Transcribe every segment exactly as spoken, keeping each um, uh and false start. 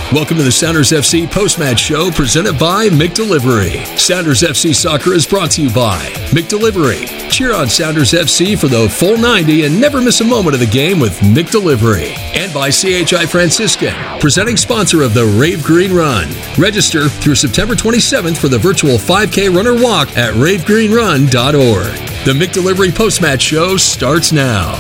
Welcome to the Sounders F C post-match show presented by McDelivery. Sounders F C Soccer is brought to you by McDelivery. Cheer on Sounders F C for the full ninety and never miss a moment of the game with McDelivery. And by C H I Franciscan, presenting sponsor of the Rave Green Run. Register through September twenty-seventh for the virtual five K run or walk at rave green run dot org. The McDelivery post-match show starts now.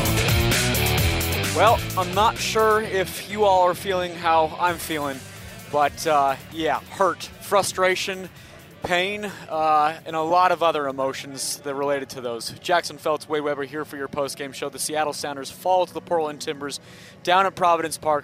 Well, I'm not sure if you all are feeling how I'm feeling, but uh, yeah, hurt, frustration, pain, uh, and a lot of other emotions that are related to those. Jackson Feltz, Wade Weber here for your post-game show. The Seattle Sounders fall to the Portland Timbers down at Providence Park,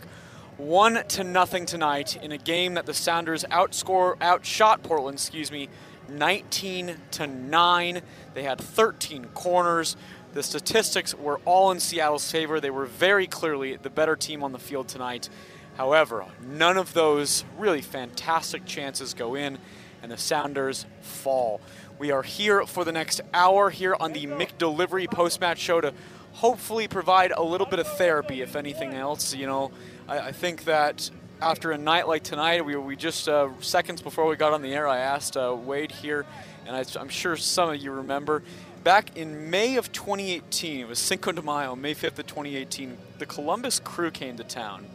one to nothing tonight in a game that the Sounders outscore, outshot Portland, excuse me, nineteen to nine. They had thirteen corners. The statistics were all in Seattle's favor. They were very clearly the better team on the field tonight. However, none of those really fantastic chances go in, and the Sounders fall. We are here for the next hour here on the McDelivery post-match show to hopefully provide a little bit of therapy, if anything else. You know, I, I think that after a night like tonight, we, we just uh, seconds before we got on the air, I asked uh, Wade here, and I, I'm sure some of you remember, back in May of twenty eighteen, it was Cinco de Mayo, May fifth of twenty eighteen, the Columbus Crew came to town.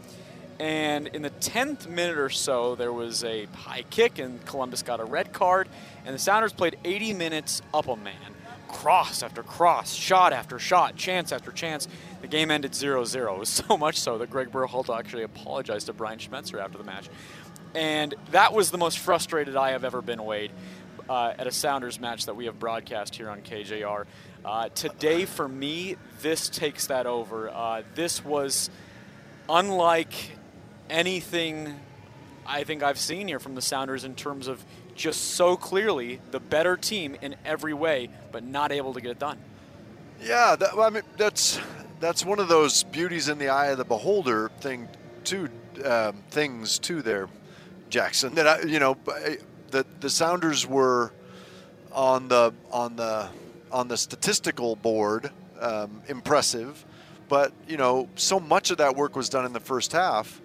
And in the tenth minute or so, there was a high kick, and Columbus got a red card, and the Sounders played eighty minutes up a man. Cross after cross, shot after shot, chance after chance. The game ended zero zero. It was so much so that Greg Berhalter actually apologized to Brian Schmetzer after the match. And that was the most frustrated I have ever been, Wade. Uh, at a Sounders match that we have broadcast here on K J R. Uh, today, for me, this takes that over. Uh, this was unlike anything I think I've seen here from the Sounders in terms of just so clearly the better team in every way, but not able to get it done. Yeah, that, I mean, that's that's one of those beauties in the eye of the beholder thing, too. Um, things too, there, Jackson. That I, you know. The, the Sounders were on the on the on the statistical board um, impressive, but you know so much of that work was done in the first half,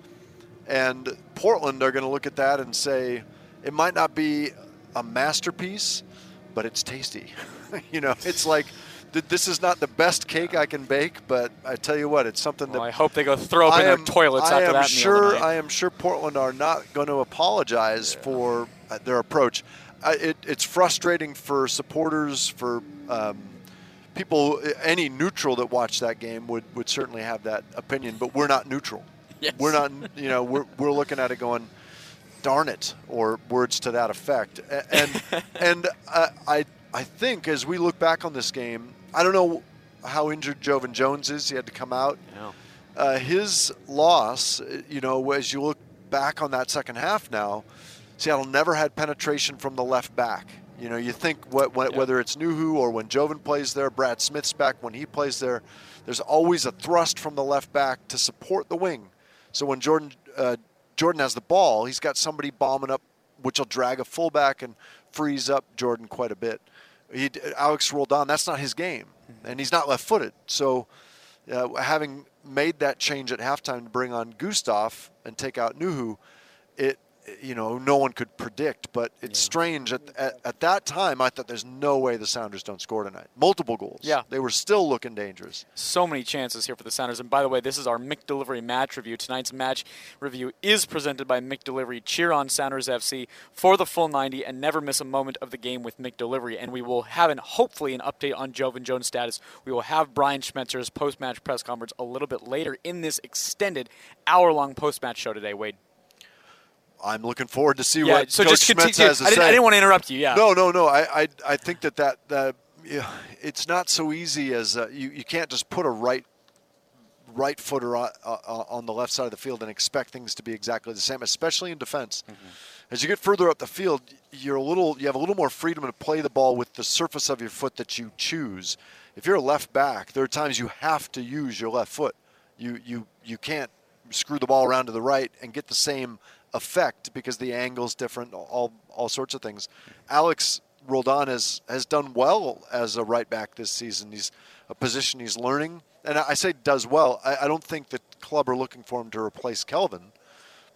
and Portland are going to look at that and say it might not be a masterpiece, but it's tasty. you know, it's like th- this is not the best cake I can bake, but I tell you what, it's something well, that I hope they go throw up in am, their toilets I after am that sure, meal tonight. I am sure Portland are not going to apologize yeah. for their approach. Uh, it, it's frustrating for supporters, for um, people, any neutral that watched that game would, would certainly have that opinion, but we're not neutral. Yes. We're not, you know, we're, we're looking at it going, darn it, or words to that effect. And, and uh, I, I think as we look back on this game, I don't know how injured Jovan Jones is. He had to come out. Yeah. Uh, his loss, you know, as you look back on that second half now, Seattle never had penetration from the left back. You know, you think what, what, yep. whether it's Nuhu or when Jovan plays there, Brad Smith's back when he plays there, there's always a thrust from the left back to support the wing. So when Jordan uh, Jordan has the ball, he's got somebody bombing up, which will drag a fullback and freeze up Jordan quite a bit. He, Alex Roldan, that's not his game, mm-hmm. and he's not left-footed. So uh, having made that change at halftime to bring on Gustav and take out Nuhu, it you know, no one could predict, but it's yeah. strange. At, at at that time, I thought there's no way the Sounders don't score tonight. Multiple goals. Yeah. They were still looking dangerous. So many chances here for the Sounders. And by the way, this is our McDelivery match review. Tonight's match review is presented by McDelivery. Cheer on Sounders F C for the full ninety and never miss a moment of the game with McDelivery. And we will have, an, hopefully, an update on Jovan Jones' status. We will have Brian Schmetzer's post-match press conference a little bit later in this extended hour-long post-match show today, Wade. I'm looking forward to see yeah, what so Coach just Schmetz continue. has to I didn't, say. I didn't want to interrupt you. Yeah. No, no, no. I, I, I think that that, that yeah, it's not so easy as uh, you. You can't just put a right, right footer on, uh, on the left side of the field and expect things to be exactly the same, especially in defense. Mm-hmm. As you get further up the field, you're a little. You have a little more freedom to play the ball with the surface of your foot that you choose. If you're a left back, there are times you have to use your left foot. You, you, you can't screw the ball around to the right and get the same effect because the angle's different, all all sorts of things. Alex Roldan has, has done well as a right back this season. He's a position he's learning. And I say does well. I, I don't think the club are looking for him to replace Kelvin, but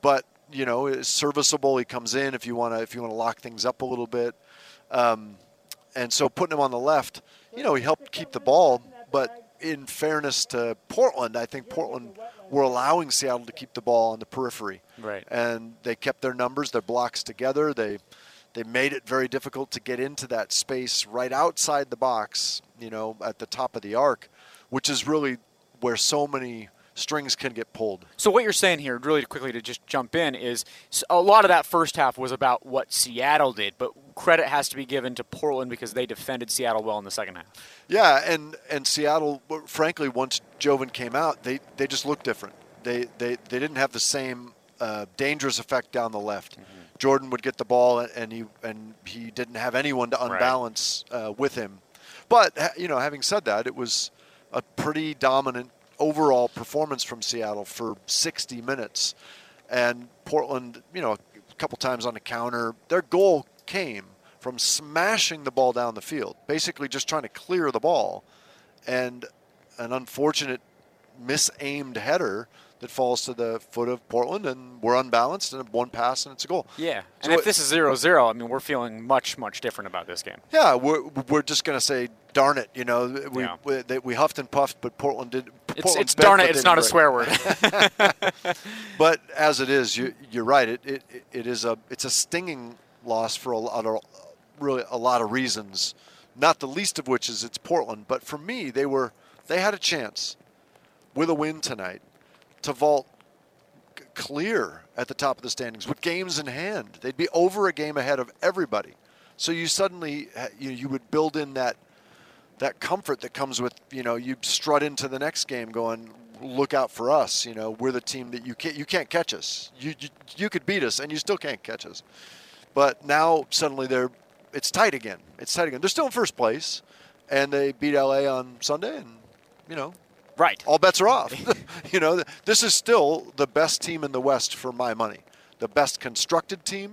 you know, is serviceable. He comes in if you want to if you want to lock things up a little bit. Um, and so putting him on the left, you know, he helped keep the ball. But in fairness to Portland, I think Portland were allowing Seattle to keep the ball on the periphery. Right. And they kept their numbers, their blocks together. They they made it very difficult to get into that space right outside the box, you know, at the top of the arc, which is really where so many strings can get pulled. So what you're saying here, really quickly to just jump in, is a lot of that first half was about what Seattle did, but credit has to be given to Portland because they defended Seattle well in the second half. Yeah, and, and Seattle, frankly, once Jovan came out, they, they just looked different. They they, they didn't have the same uh, dangerous effect down the left. Mm-hmm. Jordan would get the ball, and he and he didn't have anyone to unbalance right. uh, with him. But, you know, having said that, it was a pretty dominant overall performance from Seattle for sixty minutes. And Portland, you know, a couple times on the counter, their goal came from smashing the ball down the field, basically just trying to clear the ball. And an unfortunate misaimed header that falls to the foot of Portland, and we're unbalanced, and one pass, and it's a goal. Yeah, so and if it, this is zero zero, I mean, we're feeling much, much different about this game. Yeah, we're, we're just going to say, darn it, you know, we yeah. we, they, we huffed and puffed, but Portland did. It's, Portland it's bent, darn it, it's not a break. swear word. But as it is, you, you're right, it, it it is a it's a stinging loss for a lot of, really a lot of reasons, not the least of which is it's Portland. But for me, they were they had a chance with a win tonight to vault clear at the top of the standings with games in hand. They'd be over a game ahead of everybody. So you suddenly you you would build in that that comfort that comes with, you know, you strut into the next game going, look out for us. You know, we're the team that you can't you can't catch us. You you, you could beat us and you still can't catch us. But now suddenly they're it's tight again. It's tight again. They're still in first place, and they beat L A on Sunday, and you know. Right. All bets are off. You know, this is still the best team in the West for my money. The best constructed team.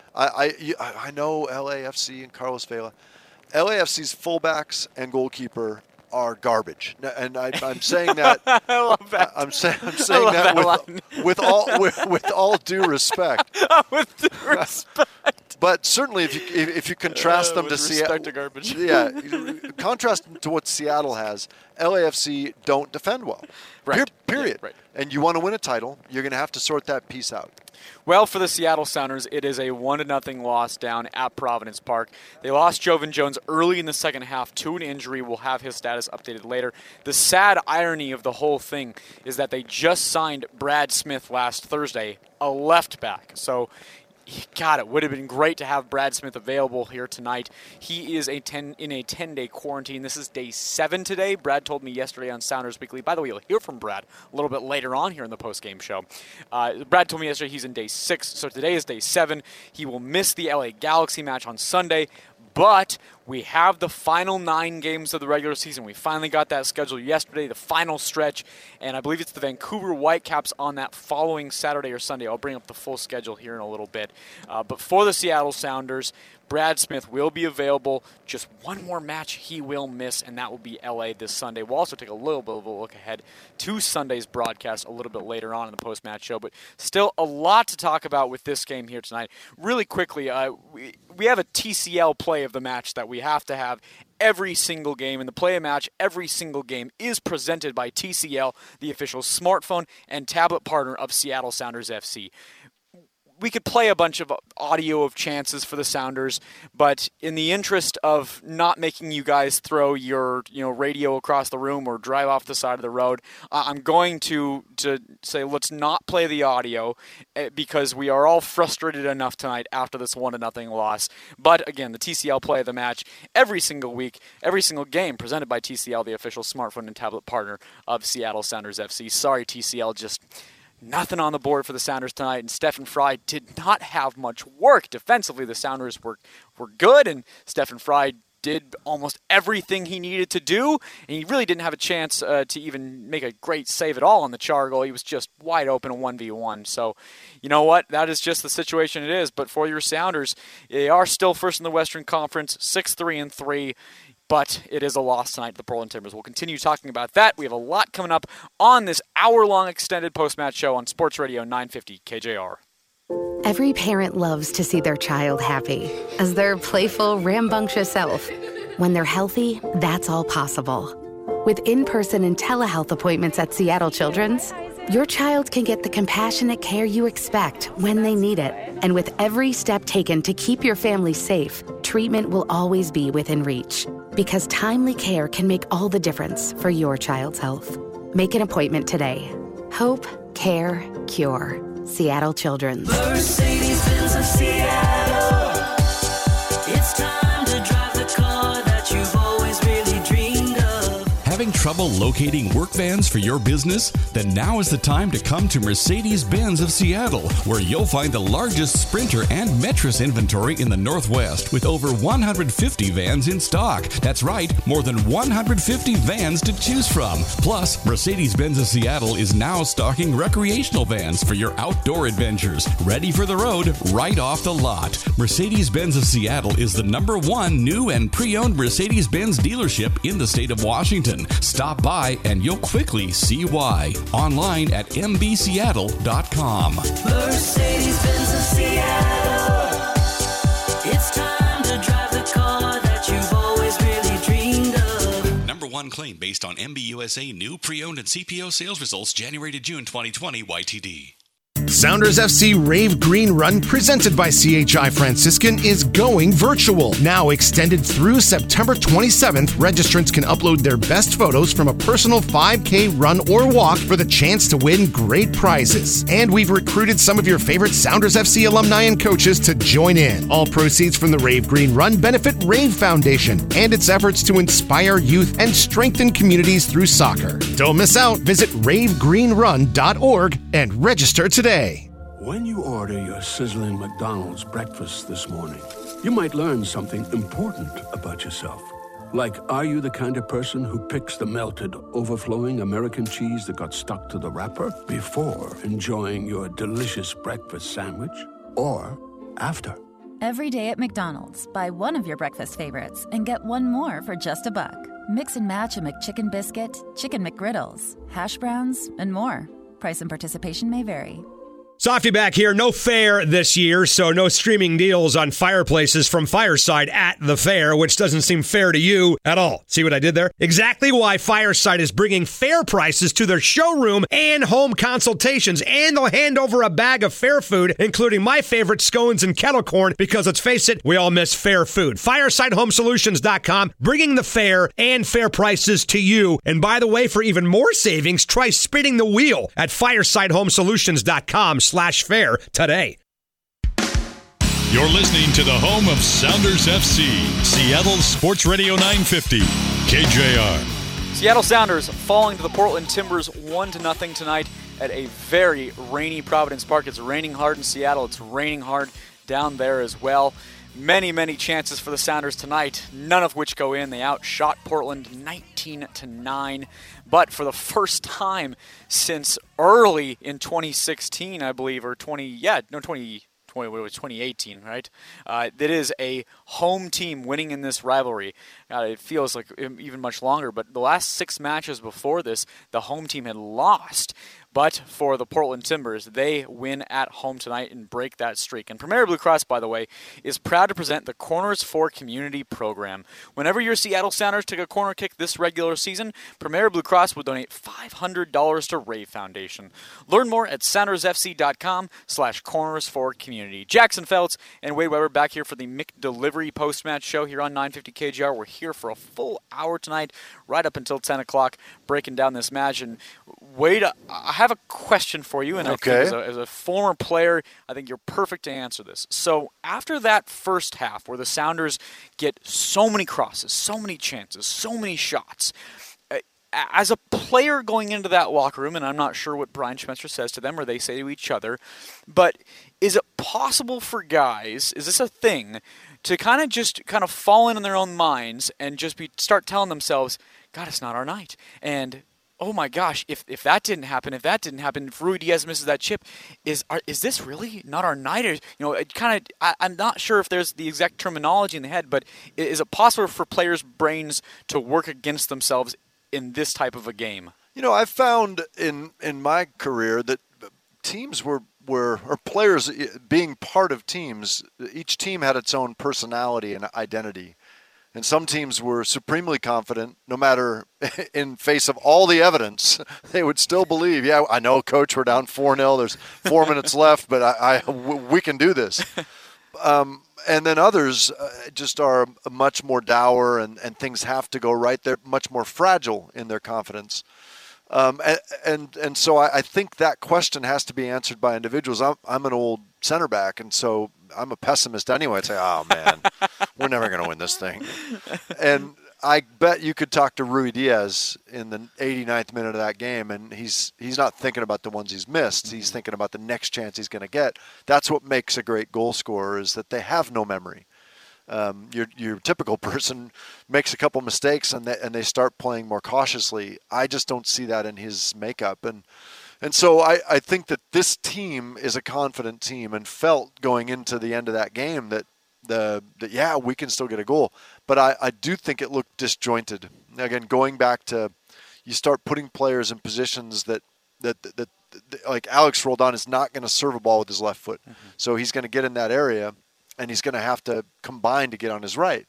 I I, I know L A F C and Carlos Vela. L A F C's fullbacks and goalkeeper are garbage, and I, I'm saying that. I love that. I'm saying I'm saying that, that with, with all with, with all due respect. With due respect. But certainly, if you if you contrast uh, them to Seattle, to garbage. yeah, contrast them to what Seattle has. L A F C don't defend well. Right. Period. Yeah, right. And you want to win a title, you're going to have to sort that piece out. Well, for the Seattle Sounders, it is a one to nothing loss down at Providence Park. They lost Jovan Jones early in the second half to an injury. We'll have his status updated later. The sad irony of the whole thing is that they just signed Brad Smith last Thursday, a left back. So, God, it would have been great to have Brad Smith available here tonight. He is a ten in a ten-day quarantine. This is day seven today. Brad told me yesterday on Sounders Weekly. By the way, you'll hear from Brad a little bit later on here in the post-game show. Uh, Brad told me yesterday he's in day six, so today is day seven. He will miss the L A Galaxy match on Sunday. But we have the final nine games of the regular season. We finally got that scheduled yesterday, the final stretch, and I believe it's the Vancouver Whitecaps on that following Saturday or Sunday. I'll bring up the full schedule here in a little bit. Uh, but for the Seattle Sounders, Brad Smith will be available. Just one more match he will miss, and that will be L A this Sunday. We'll also take a little bit of a look ahead to Sunday's broadcast a little bit later on in the post-match show. But still a lot to talk about with this game here tonight. Really quickly, uh, we, we have a T C L play of the match that we have to have every single game. In the play of match, every single game is presented by T C L, the official smartphone and tablet partner of Seattle Sounders F C. We could play a bunch of audio of chances for the Sounders, but in the interest of not making you guys throw your, you know, radio across the room or drive off the side of the road, uh, I'm going to to say let's not play the audio uh, because we are all frustrated enough tonight after this one to nothing loss. But again, the T C L play of the match every single week, every single game presented by T C L, the official smartphone and tablet partner of Seattle Sounders F C. Sorry, T C L, just nothing on the board for the Sounders tonight, and Stephen Fry did not have much work. Defensively, the Sounders were, were good, and Stephen Fry did almost everything he needed to do, and he really didn't have a chance uh, to even make a great save at all on the Char goal. He was just wide open in one v one. So, you know what? That is just the situation it is. But for your Sounders, they are still first in the Western Conference, six three and three. But it is a loss tonight to the Portland Timbers. We'll continue talking about that. We have a lot coming up on this hour-long extended post-match show on Sports Radio nine fifty K J R. Every parent loves to see their child happy, as their playful, rambunctious self. When they're healthy, that's all possible. With in-person and telehealth appointments at Seattle Children's, your child can get the compassionate care you expect when they need it. And with every step taken to keep your family safe, treatment will always be within reach. Because timely care can make all the difference for your child's health. Make an appointment today. Hope, care, cure. Seattle Children's. Mercedes-Benz of Seattle. It's time to drive the car that you've always really dreamed of. Having trouble locating work vans for your business? Then now is the time to come to Mercedes-Benz of Seattle, where you'll find the largest Sprinter and Metris inventory in the Northwest with over one hundred fifty vans in stock. That's right, more than one hundred fifty vans to choose from. Plus, Mercedes-Benz of Seattle is now stocking recreational vans for your outdoor adventures. Ready for the road right off the lot. Mercedes-Benz of Seattle is the number one new and pre-owned Mercedes-Benz dealership in the state of Washington. Stop by and you'll quickly see why. Online at m b seattle dot com. Mercedes-Benz of Seattle. It's time to drive the car that you've always really dreamed of. Number one claim based on M B U S A new pre-owned and C P O sales results January to June twenty twenty Y T D. Sounders F C Rave Green Run, presented by C H I Franciscan, is going virtual. Now extended through September twenty-seventh, registrants can upload their best photos from a personal five K run or walk for the chance to win great prizes. And we've recruited some of your favorite Sounders F C alumni and coaches to join in. All proceeds from the Rave Green Run benefit Rave Foundation and its efforts to inspire youth and strengthen communities through soccer. Don't miss out. Visit rave green run dot org and register today. When you order your sizzling McDonald's breakfast this morning, you might learn something important about yourself. Like, are you the kind of person who picks the melted, overflowing American cheese that got stuck to the wrapper before enjoying your delicious breakfast sandwich? Or after? Every day at McDonald's, buy one of your breakfast favorites and get one more for just a buck. Mix and match a McChicken biscuit, chicken McGriddles, hash browns, and more. Price and participation may vary. Softy back here. No fair this year, so no streaming deals on fireplaces from Fireside at the fair, which doesn't seem fair to you at all. See what I did there? Exactly why Fireside is bringing fair prices to their showroom and home consultations, and they'll hand over a bag of fair food, including my favorite scones and kettle corn, because let's face it, we all miss fair food. fireside home solutions dot com, bringing the fair and fair prices to you. And by the way, for even more savings, try spinning the wheel at fireside home solutions dot com slash fair today. You're listening to the home of Sounders F C, Seattle Sports Radio nine fifty, K J R. Seattle Sounders falling to the Portland Timbers one to nothing tonight at a very rainy Providence Park. It's raining hard in Seattle. It's raining hard down there as well. Many, many chances for the Sounders tonight, none of which go in. They outshot Portland nineteen to nine. But for the first time since early in twenty sixteen, I believe, or twenty, yeah, no, twenty, twenty, what was twenty eighteen, right? Uh, that is a home team winning in this rivalry. Uh, it feels like even much longer, but the last six matches before this, the home team had lost. But for the Portland Timbers, they win at home tonight and break that streak. And Premier Blue Cross, by the way, is proud to present the Corners for Community program. Whenever your Seattle Sounders take a corner kick this regular season, Premier Blue Cross will donate five hundred dollars to Rave Foundation. Learn more at sounders f c dot com slash corners for community. Jackson Feltz and Wade Weber back here for the McDelivery post-match show here on nine fifty K G R. We're here for a full hour tonight, right up until ten o'clock, breaking down this match. And Wade, I have a question for you, and I okay. think as a, as a former player, I think you're perfect to answer this. So after that first half where the Sounders get so many crosses, so many chances, so many shots, uh, as a player going into that locker room, and I'm not sure what Brian Schmetzer says to them or they say to each other, but is it possible for guys, is this a thing, to kind of just kind of fall in in their own minds and just be start telling themselves, God, it's not our night, and oh my gosh, if if that didn't happen, if that didn't happen, if Rui Diaz misses that chip, is are, is this really not our night? Or, you know, it kind of, I'm not sure if there's the exact terminology in the head, but is it possible for players' brains to work against themselves in this type of a game? You know, I've found in in my career that teams were were or players being part of teams. Each team had its own personality and identity. And some teams were supremely confident, no matter in face of all the evidence, they would still believe, yeah, I know, Coach, we're down four nil. There's four minutes left, but I, I, we can do this. Um, and then others uh, just are much more dour, and, and things have to go right. They're much more fragile in their confidence. Um, and, and and so I, I think that question has to be answered by individuals. I'm, I'm an old center back, and so I'm a pessimist anyway. I'd say, oh, man, we're never going to win this thing. And I bet you could talk to Rui Diaz in the eighty-ninth minute of that game, and he's he's not thinking about the ones he's missed. He's thinking about the next chance he's going to get. That's what makes a great goal scorer, is that they have no memory. Um, your your typical person makes a couple mistakes and they, and they start playing more cautiously. I just don't see that in his makeup. And and so I, I think that this team is a confident team and felt going into the end of that game that, the that yeah, we can still get a goal. But I, I do think it looked disjointed. Again, going back to, you start putting players in positions that, that, that, that, that like Alex Roldan is not going to serve a ball with his left foot. Mm-hmm. So he's going to get in that area, and he's going to have to combine to get on his right.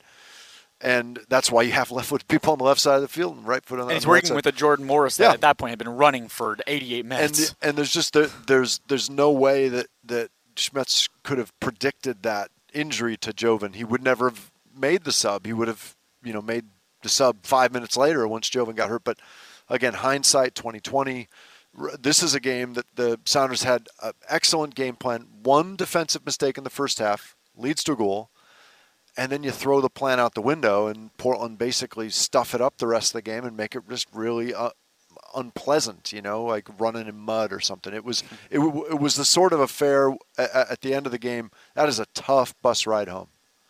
And that's why you have left-footed people on the left side of the field and right foot on the, and he's on the right working side. with a Jordan Morris that Yeah. at that point had been running for eighty-eight minutes. And and there's just there, there's there's no way that, that Schmetz could have predicted that injury to Jovan. He would never have made the sub. He would have, you know, made the sub five minutes later once Jovan got hurt. But again, hindsight twenty twenty. This is a game that the Sounders had an excellent game plan. One defensive mistake in the first half leads to a goal, and then you throw the plan out the window, and Portland basically stuff it up the rest of the game and make it just really uh, unpleasant, you know, like running in mud or something. It was it, w- it was the sort of affair at, at the end of the game. That is a tough bus ride home,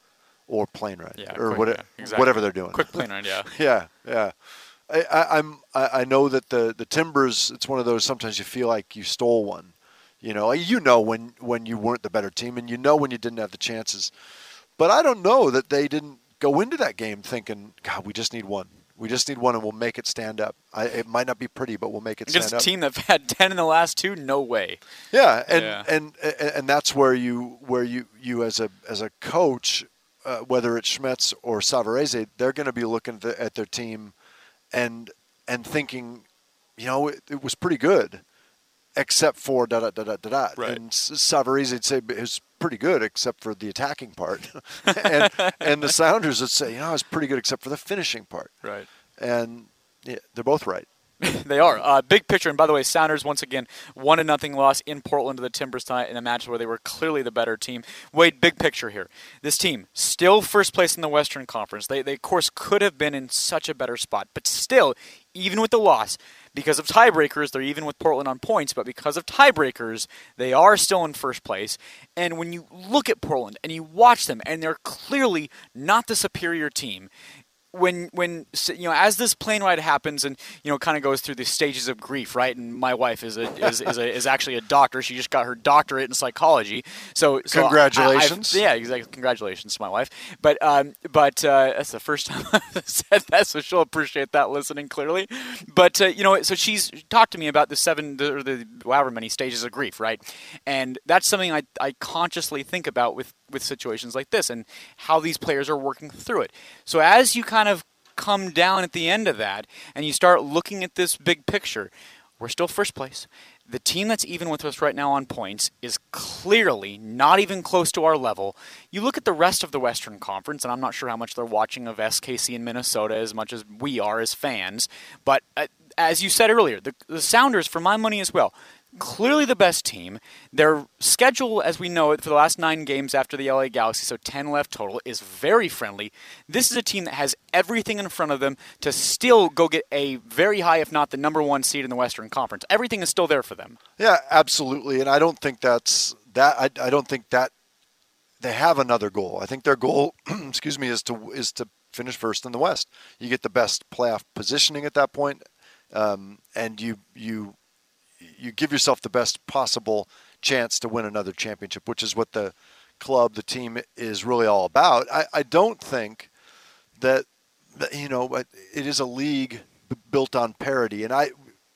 or plane ride, Yeah, or quick, what, yeah, exactly. whatever they're doing. Quick plane ride, yeah. yeah, yeah. I, I, I'm I, I know that the the Timbers. It's one of those. Sometimes you feel like you stole one. You know, you know when, when you weren't the better team, and you know when you didn't have the chances. But I don't know that they didn't go into that game thinking, God, we just need one. We just need one, and we'll make it stand up. I, it might not be pretty, but we'll make it Against stand up. Against a team that had ten in the last two, no way. Yeah, and yeah. And, and and that's where you where you, you as a as a coach, uh, whether it's Schmetz or Savarese, they're going to be looking at, at their team, and and thinking, you know, it, it was pretty good. Except for da da da da da da. Right. And Savarese would say it was pretty good except for the attacking part, and and the Sounders would say, you know, it was pretty good except for the finishing part. Right. And yeah, they're both right. They are. Uh, big picture, and by the way, Sounders once again one to nothing loss in Portland to the Timbers tonight in a match where they were clearly the better team. Wade, big picture here. This team still first place in the Western Conference. They, they of course could have been in such a better spot, but still, even with the loss, because of tiebreakers, they're even with Portland on points, but because of tiebreakers, they are still in first place. And when you look at Portland and you watch them, and they're clearly not the superior team. When, when you know, as this plane ride happens and, you know, kind of goes through the stages of grief, right? And my wife is a, is, is, a, is actually a doctor. She just got her doctorate in psychology. So, so Congratulations. I, yeah, exactly. Congratulations to my wife. But um, but uh, that's the first time I've said that, so she'll appreciate that listening clearly. But, uh, you know, so she's talked to me about the seven, or the however many stages of grief, right? And that's something I, I consciously think about with, with situations like this and how these players are working through it. So as you kind of come down at the end of that and you start looking at this big picture, we're still first place. The team that's even with us right now on points is clearly not even close to our level. You look at the rest of the Western Conference, and I'm not sure how much they're watching of S K C in Minnesota as much as we are as fans, but uh, as you said earlier, the, the Sounders, for my money as well, clearly the best team. Their schedule, as we know it, for the last nine games after the L A Galaxy, so ten left total, is very friendly. This is a team that has everything in front of them to still go get a very high, if not the number one seed in the Western Conference. Everything is still there for them. Yeah, absolutely. And I don't think that's that. I, I don't think that they have another goal. I think their goal, excuse me, is to is to finish first in the West. You get the best playoff positioning at that point, um, and you you. you give yourself the best possible chance to win another championship, which is what the club, the team is really all about. I, I don't think that, that, you know, it is a league built on parity. And I,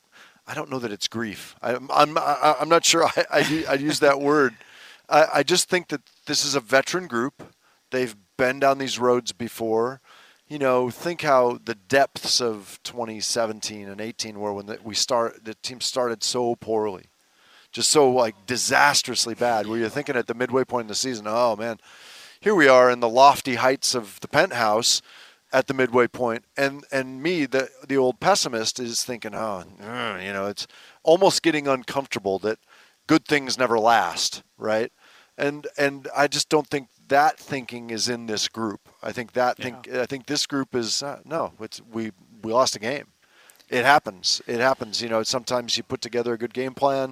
I don't know that it's grief. I, I'm I'm I'm not sure I I, I use that word. I, I just think that this is a veteran group. They've been down these roads before. You know, think how the depths of twenty seventeen and eighteen were when the, we start the team started so poorly, just so like disastrously bad. Where you're thinking at the midway point in the season, oh man, here we are in the lofty heights of the penthouse at the midway point, and and me, the the old pessimist, is thinking, oh, you know, it's almost getting uncomfortable that good things never last, right? And and I just don't think that thinking is in this group. I think that yeah. think I think this group is uh, no. It's we we lost a game. It happens. It happens. You know, sometimes you put together a good game plan,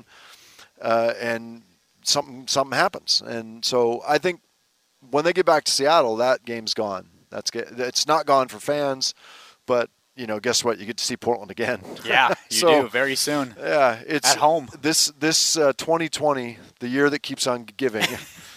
uh, and something something happens. And so I think when they get back to Seattle, that game's gone. That's it's not gone for fans, but you know, guess what? You get to see Portland again. Yeah, you so, do very soon. Yeah, it's at home. This this uh, twenty twenty, the year that keeps on giving.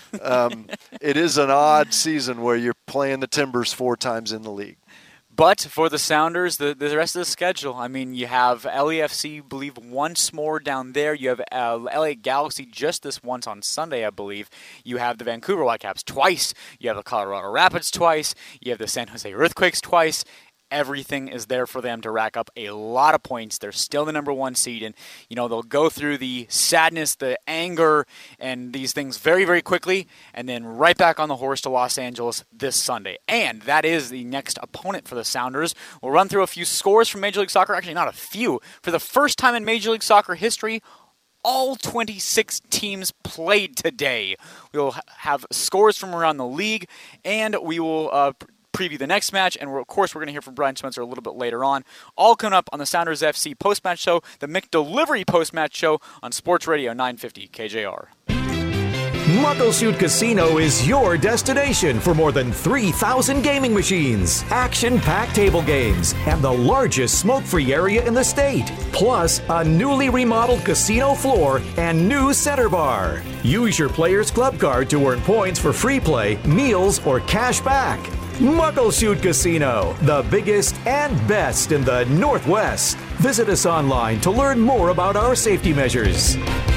um, it is an odd season where you're playing the Timbers four times in the league. But for the Sounders, the, the rest of the schedule, I mean, you have L A F C, I believe, once more down there. You have uh, L A Galaxy just this once on Sunday, I believe. You have the Vancouver Whitecaps twice. You have the Colorado Rapids twice. You have the San Jose Earthquakes twice. Everything is there for them to rack up a lot of points. They're still the number one seed, and you know they'll go through the sadness, the anger, and these things very, very quickly, and then right back on the horse to Los Angeles this Sunday. And that is the next opponent for the Sounders. We'll run through a few scores from Major League Soccer. Actually, not a few. For the first time in Major League Soccer history, all twenty-six teams played today. We'll have scores from around the league, and we will Uh, preview the next match, and we're, of course we're going to hear from Brian Spencer a little bit later on. All coming up on the Sounders F C post-match show, the McDelivery post-match show on Sports Radio nine fifty K J R. Muckleshoot Casino is your destination for more than three thousand gaming machines, action-packed table games, and the largest smoke-free area in the state. Plus, a newly remodeled casino floor and new center bar. Use your Players Club card to earn points for free play, meals, or cash back. Muckleshoot Casino, the biggest and best in the Northwest. Visit us online to learn more about our safety measures.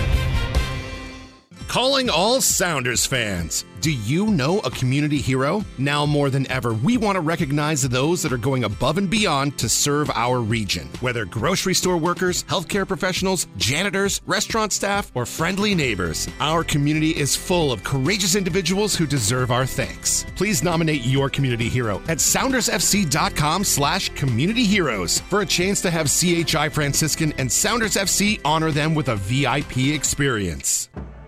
Calling all Sounders fans. Do you know a community hero? Now more than ever, we want to recognize those that are going above and beyond to serve our region. Whether grocery store workers, healthcare professionals, janitors, restaurant staff, or friendly neighbors, our community is full of courageous individuals who deserve our thanks. Please nominate your community hero at SoundersFC.com slash community heroes for a chance to have C H I Franciscan and Sounders F C honor them with a V I P experience.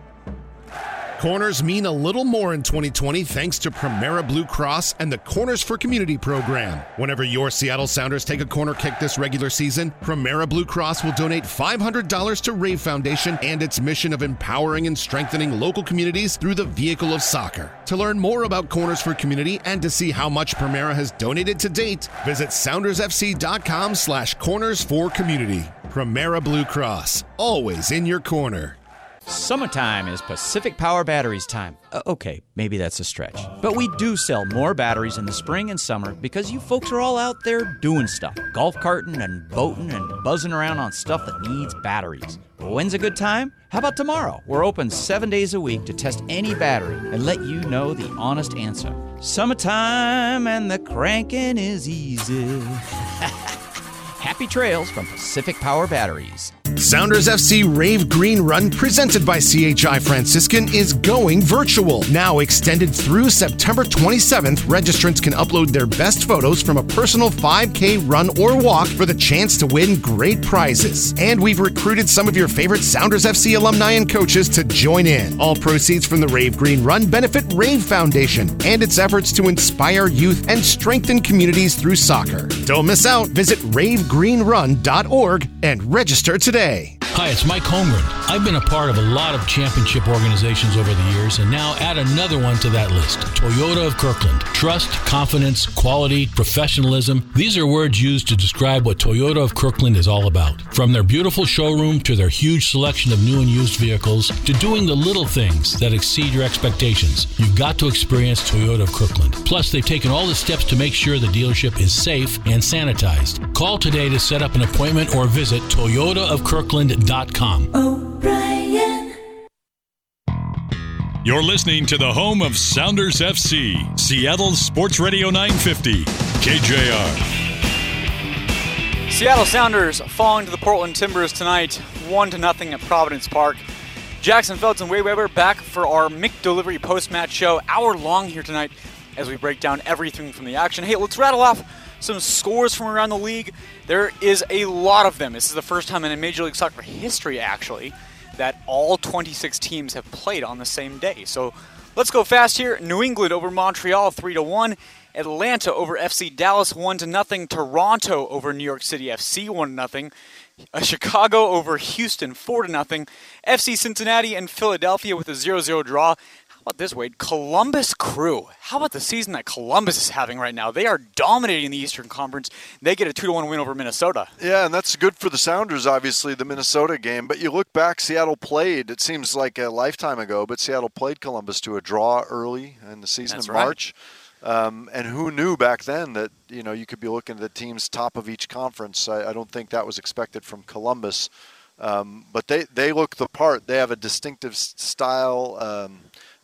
Corners mean a little more in twenty twenty thanks to Primera Blue Cross and the Corners for Community program. Whenever your Seattle Sounders take a corner kick this regular season, Primera Blue Cross will donate five hundred dollars to Rave Foundation and its mission of empowering and strengthening local communities through the vehicle of soccer. To learn more about Corners for Community and to see how much Primera has donated to date, visit SoundersFC.com slash Corners for Community. Primera Blue Cross, always in your corner. Summertime is Pacific Power Batteries time. Uh, okay, maybe that's a stretch. But we do sell more batteries in the spring and summer because you folks are all out there doing stuff. Golf carting and boating and buzzing around on stuff that needs batteries. When's a good time? How about tomorrow? We're open seven days a week to test any battery and let you know the honest answer. Summertime and the cranking is easy. Happy trails from Pacific Power Batteries. Sounders F C Rave Green Run, presented by C H I Franciscan, is going virtual. Now extended through September twenty-seventh, registrants can upload their best photos from a personal five K run or walk for the chance to win great prizes. And we've recruited some of your favorite Sounders F C alumni and coaches to join in. All proceeds from the Rave Green Run benefit Rave Foundation and its efforts to inspire youth and strengthen communities through soccer. Don't miss out. Visit rave green run dot org and register today. Hi, it's Mike Holmgren. I've been a part of a lot of championship organizations over the years, and now add another one to that list, Toyota of Kirkland. Trust, confidence, quality, professionalism, these are words used to describe what Toyota of Kirkland is all about. From their beautiful showroom to their huge selection of new and used vehicles, to doing the little things that exceed your expectations, you've got to experience Toyota of Kirkland. Plus, they've taken all the steps to make sure the dealership is safe and sanitized. Call today to set up an appointment or visit toyota of kirkland dot com. O'Brien. You're listening to the home of Sounders F C, Seattle Sports Radio nine fifty, K J R. Seattle Sounders falling to the Portland Timbers tonight, one to nothing at Providence Park. Jackson Feltz and Wade Weber back for our McDelivery post-match show, hour long here tonight as we break down everything from the action. Hey, let's rattle off some scores from around the league. There is a lot of them. This is the first time in Major League Soccer history, actually, that all twenty-six teams have played on the same day. So let's go fast here. New England over Montreal, three to one. Atlanta over F C Dallas, one to nothing. Toronto over New York City F C, one to nothing. Uh, Chicago over Houston, four to nothing. F C Cincinnati and Philadelphia with a zero zero draw. How about this, Wade? Columbus Crew. How about the season that Columbus is having right now? They are dominating the Eastern Conference. They get a two to one win over Minnesota. Yeah, and that's good for the Sounders, obviously, the Minnesota game. But you look back, Seattle played, it seems like a lifetime ago, but Seattle played Columbus to a draw early in the season That's in right. March. Um, and who knew back then that, you know, you could be looking at the teams top of each conference. I, I don't think that was expected from Columbus. Um, but they, they look the part. They have a distinctive s- style. Um,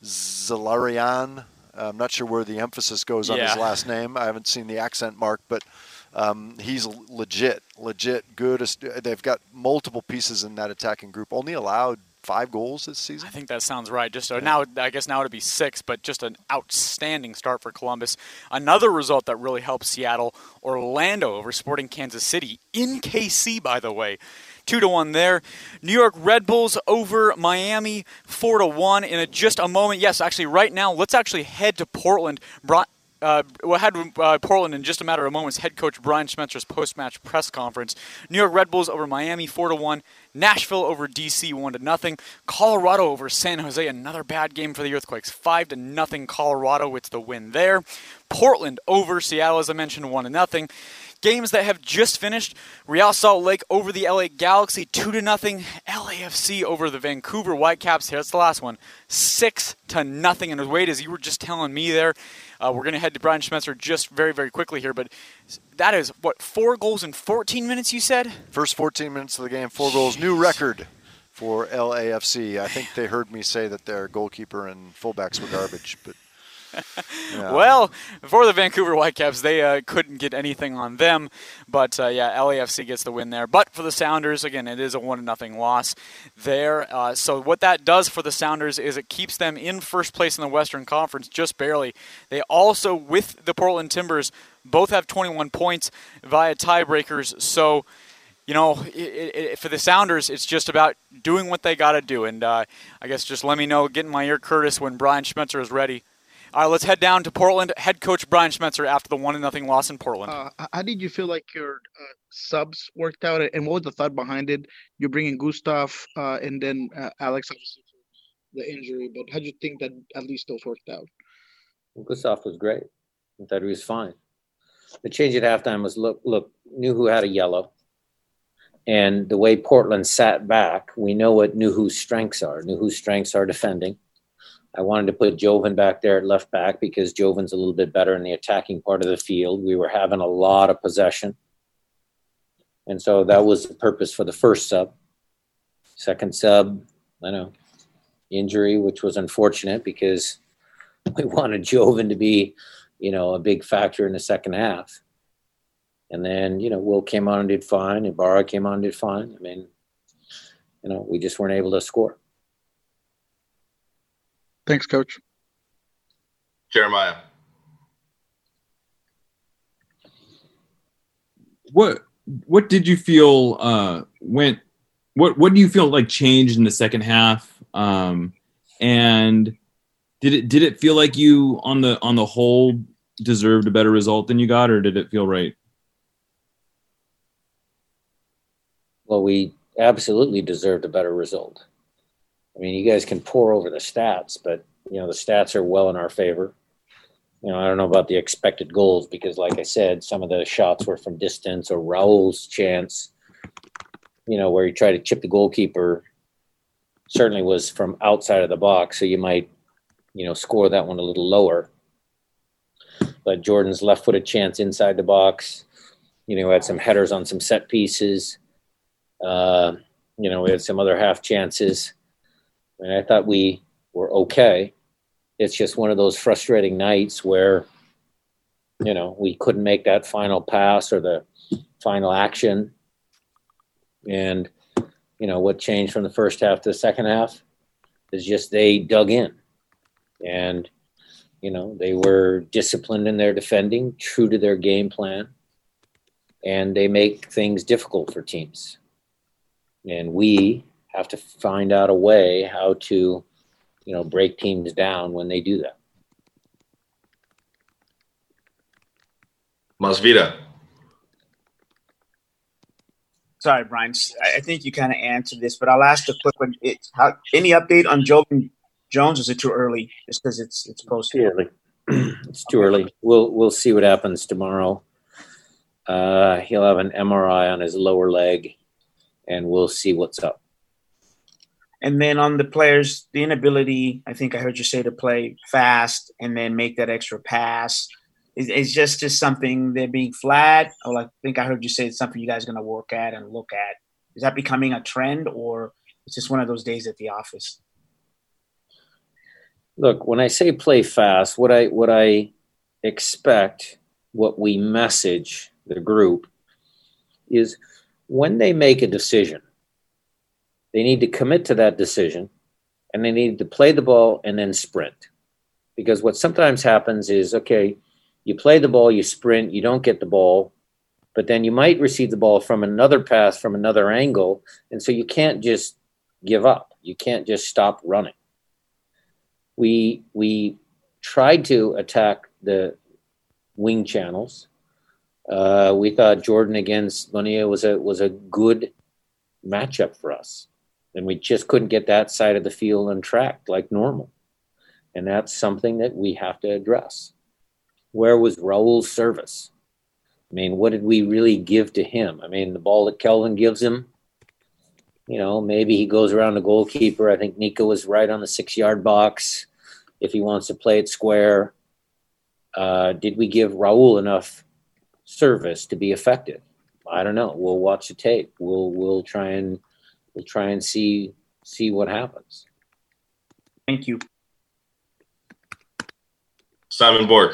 Zalarian, I'm not sure where the emphasis goes on his Yeah. last name. I haven't seen the accent mark, but um, he's legit, legit good. They've got multiple pieces in that attacking group. Only allowed five goals this season. I think that sounds right. Just uh, now, I guess now it'd be six, but just an outstanding start for Columbus. Another result that really helped Seattle: Orlando over Sporting Kansas City in K C, by the way, two to one there. New York Red Bulls over Miami, four to one. In a, just a moment, yes, actually, right now, let's actually head to Portland. Brought. Uh, we'll head to uh, Portland in just a matter of moments. Head coach Brian Schmetzer's post-match press conference. New York Red Bulls over Miami, four to one. Nashville over D C, one to nothing. Colorado over San Jose, another bad game for the Earthquakes, five to nothing. Colorado, it's the win there. Portland over Seattle, as I mentioned, one to nothing. Games that have just finished: Real Salt Lake over the L A Galaxy, two to nothing. L A F C over the Vancouver Whitecaps. Here's the last one, six to nothing. And Wade, as you were just telling me there, uh, we're going to head to Brian Schmetzer just very, very quickly here. But that is what, four goals in fourteen minutes? You said first fourteen minutes of the game, four goals, new record for L A F C. I think they heard me say that their goalkeeper and fullbacks were garbage, but. Yeah. Well, for the Vancouver Whitecaps, they uh, couldn't get anything on them. But, uh, yeah, L A F C gets the win there. But for the Sounders, again, it is a one to nothing loss there. Uh, so what that does for the Sounders is it keeps them in first place in the Western Conference, just barely. They also, with the Portland Timbers, both have twenty-one points via tiebreakers. So, you know, it, it, for the Sounders, it's just about doing what they got to do. And uh, I guess just let me know, get in my ear, Curtis, when Brian Schmetzer is ready. All right, let's head down to Portland. Head coach Brian Schmetzer after the one to nothing loss in Portland. Uh, how did you feel like your uh, subs worked out, and what was the thought behind it? You're bringing Gustav uh, and then uh, Alex, obviously, for the injury, but how do you think that at least those worked out? Gustav was great. I thought he was fine. The change at halftime was look, look, knew who had a yellow. And the way Portland sat back, we know what Nuhu's strengths are. Nuhu's strengths are defending. I wanted to put Jovan back there at left back because Jovan's a little bit better in the attacking part of the field. We were having a lot of possession. And so that was the purpose for the first sub. Second sub, I know, injury, which was unfortunate because we wanted Jovan to be, you know, a big factor in the second half. And then, you know, Will came on and did fine. Ibarra came on and did fine. I mean, you know, we just weren't able to score. Thanks, Coach. Jeremiah. What what did you feel uh, went? What what do you feel like changed in the second half? Um, and did it did it feel like you on the on the whole deserved a better result than you got, or did it feel right? Well, we absolutely deserved a better result. I mean, you guys can pour over the stats, but, you know, the stats are well in our favor. You know, I don't know about the expected goals because, like I said, some of the shots were from distance, or Raul's chance, you know, where he tried to chip the goalkeeper, certainly was from outside of the box. So you might, you know, score that one a little lower. But Jordan's left-footed chance inside the box, you know, we had some headers on some set pieces. Uh, you know, we had some other half chances. And I thought we were okay. It's just one of those frustrating nights where, you know, we couldn't make that final pass or the final action. And, you know, what changed from the first half to the second half is just they dug in. And, you know, they were disciplined in their defending, true to their game plan. And they make things difficult for teams. And we have to find out a way how to, you know, break teams down when they do that. Masvida. Sorry, Brian. I think you kind of answered this, but I'll ask a quick one. It, how, any update on Jovan Jones? Or is it too early? Just because it's it's post too early. It's too early. We'll we'll see what happens tomorrow. Uh, he'll have an M R I on his lower leg, and we'll see what's up. And then on the players, the inability, I think I heard you say, to play fast and then make that extra pass. Is is just just something they're being flat? Or like, I think I heard you say it's something you guys are going to work at and look at. Is that becoming a trend, or it's just one of those days at the office? Look, when I say play fast, what I what I expect, what we message the group is when they make a decision, they need to commit to that decision, and they need to play the ball and then sprint. Because what sometimes happens is, okay, you play the ball, you sprint, you don't get the ball, but then you might receive the ball from another pass from another angle, and so you can't just give up. You can't just stop running. We we tried to attack the wing channels. Uh, we thought Jordan against Bonilla was a was a good matchup for us. And we just couldn't get that side of the field on track like normal. And that's something that we have to address. Where was Raul's service? I mean, what did we really give to him? I mean, the ball that Kelvin gives him, you know, maybe he goes around the goalkeeper. I think Nico was right on the six-yard box if he wants to play it square. Uh, did we give Raul enough service to be effective? I don't know. We'll watch the tape. We'll we'll try and we'll try and see see what happens. Thank you. Simon Borg.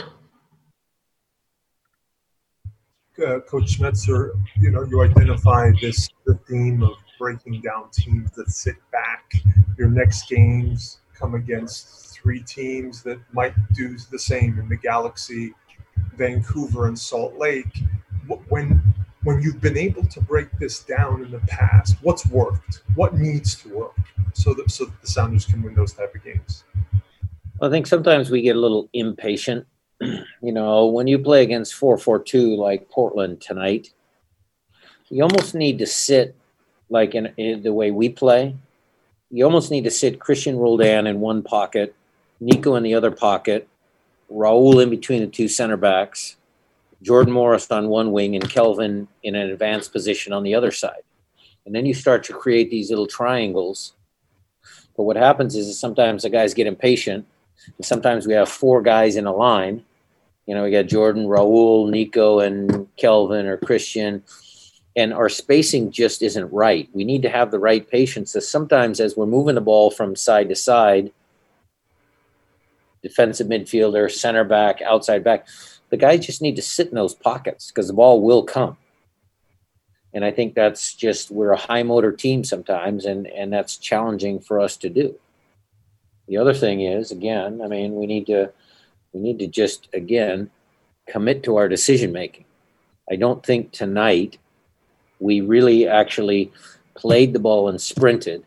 Uh, Coach Schmetzer, you know, you identify this the theme of breaking down teams that sit back. Your next games come against three teams that might do the same in the Galaxy, Vancouver, and Salt Lake. When when you've been able to break this down in the past, what's worked? What needs to work so that so that the Sounders can win those type of games? I think sometimes we get a little impatient. You know, when you play against four four two like Portland tonight, you almost need to sit like in, in the way we play. You almost need to sit Christian Roldan in one pocket, Nico in the other pocket, Raul in between the two center backs, Jordan Morris on one wing, and Kelvin in an advanced position on the other side. And then you start to create these little triangles. But what happens is sometimes the guys get impatient. And sometimes we have four guys in a line. You know, we got Jordan, Raul, Nico, and Kelvin or Christian. And our spacing just isn't right. We need to have the right patience. So sometimes as we're moving the ball from side to side, defensive midfielder, center back, outside back, the guys just need to sit in those pockets because the ball will come. And I think that's just, we're a high motor team sometimes, and, and that's challenging for us to do. The other thing is, again, I mean, we need to, we need to just, again, commit to our decision making. I don't think tonight we really actually played the ball and sprinted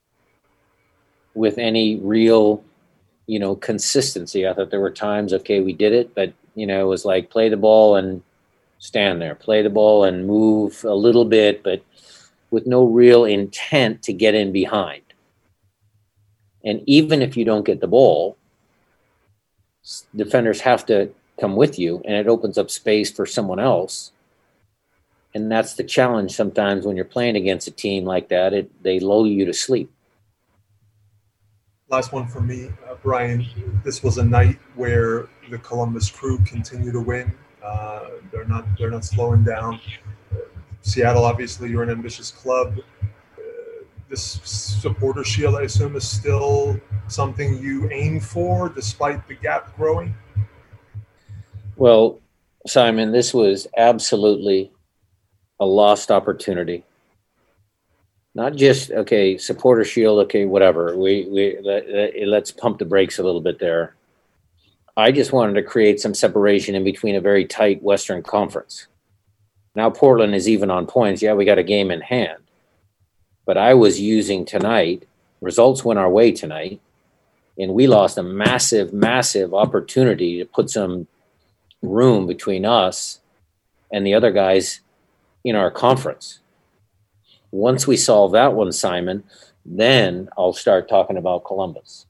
with any real, you know, consistency. I thought there were times, okay, we did it, but, you know, it was like play the ball and stand there, play the ball and move a little bit, but with no real intent to get in behind. And even if you don't get the ball, defenders have to come with you, and it opens up space for someone else. And that's the challenge sometimes when you're playing against a team like that. It, they lull you to sleep. Last one for me, uh, Brian. This was a night where the Columbus Crew continued to win. Uh, they're not they're not slowing down. Uh, Seattle, obviously, you're an ambitious club. Uh, this supporter shield, I assume, is still something you aim for, despite the gap growing. Well, Simon, this was absolutely a lost opportunity. Not just, okay, supporter shield, okay, whatever. We we let, let's pump the brakes a little bit there. I just wanted to create some separation in between a very tight Western Conference. Now Portland is even on points. Yeah, we got a game in hand. But I was using tonight, results went our way tonight, and we lost a massive, massive opportunity to put some room between us and the other guys in our conference. Once we solve that one, Simon, then I'll start talking about Columbus.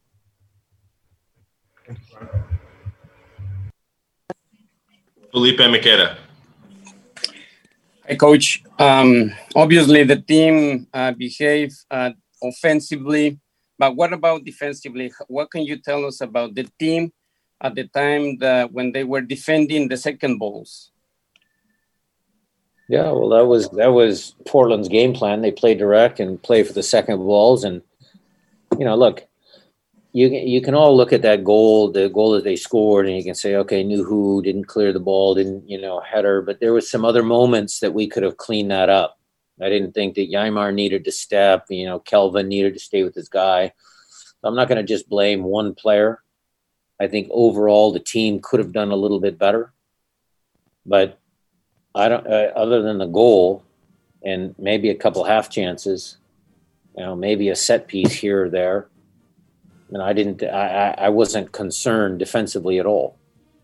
Felipe Miquera. Hey, Coach. Um, obviously, the team uh, behaved uh, offensively, but what about defensively? What can you tell us about the team at the time that when they were defending the second balls? Yeah, well, that was that was Portland's game plan. They play direct and play for the second balls, and you know, look, you you can all look at that goal, the goal that they scored, and you can say, okay, Nuhu didn't clear the ball, didn't you know header, but there was some other moments that we could have cleaned that up. I didn't think that Ymar needed to step, you know, Kelvin needed to stay with his guy. I'm not going to just blame one player. I think overall the team could have done a little bit better, but I don't. Uh, other than the goal and maybe a couple half chances, you know, maybe a set piece here or there. And I didn't, I, I wasn't concerned defensively at all.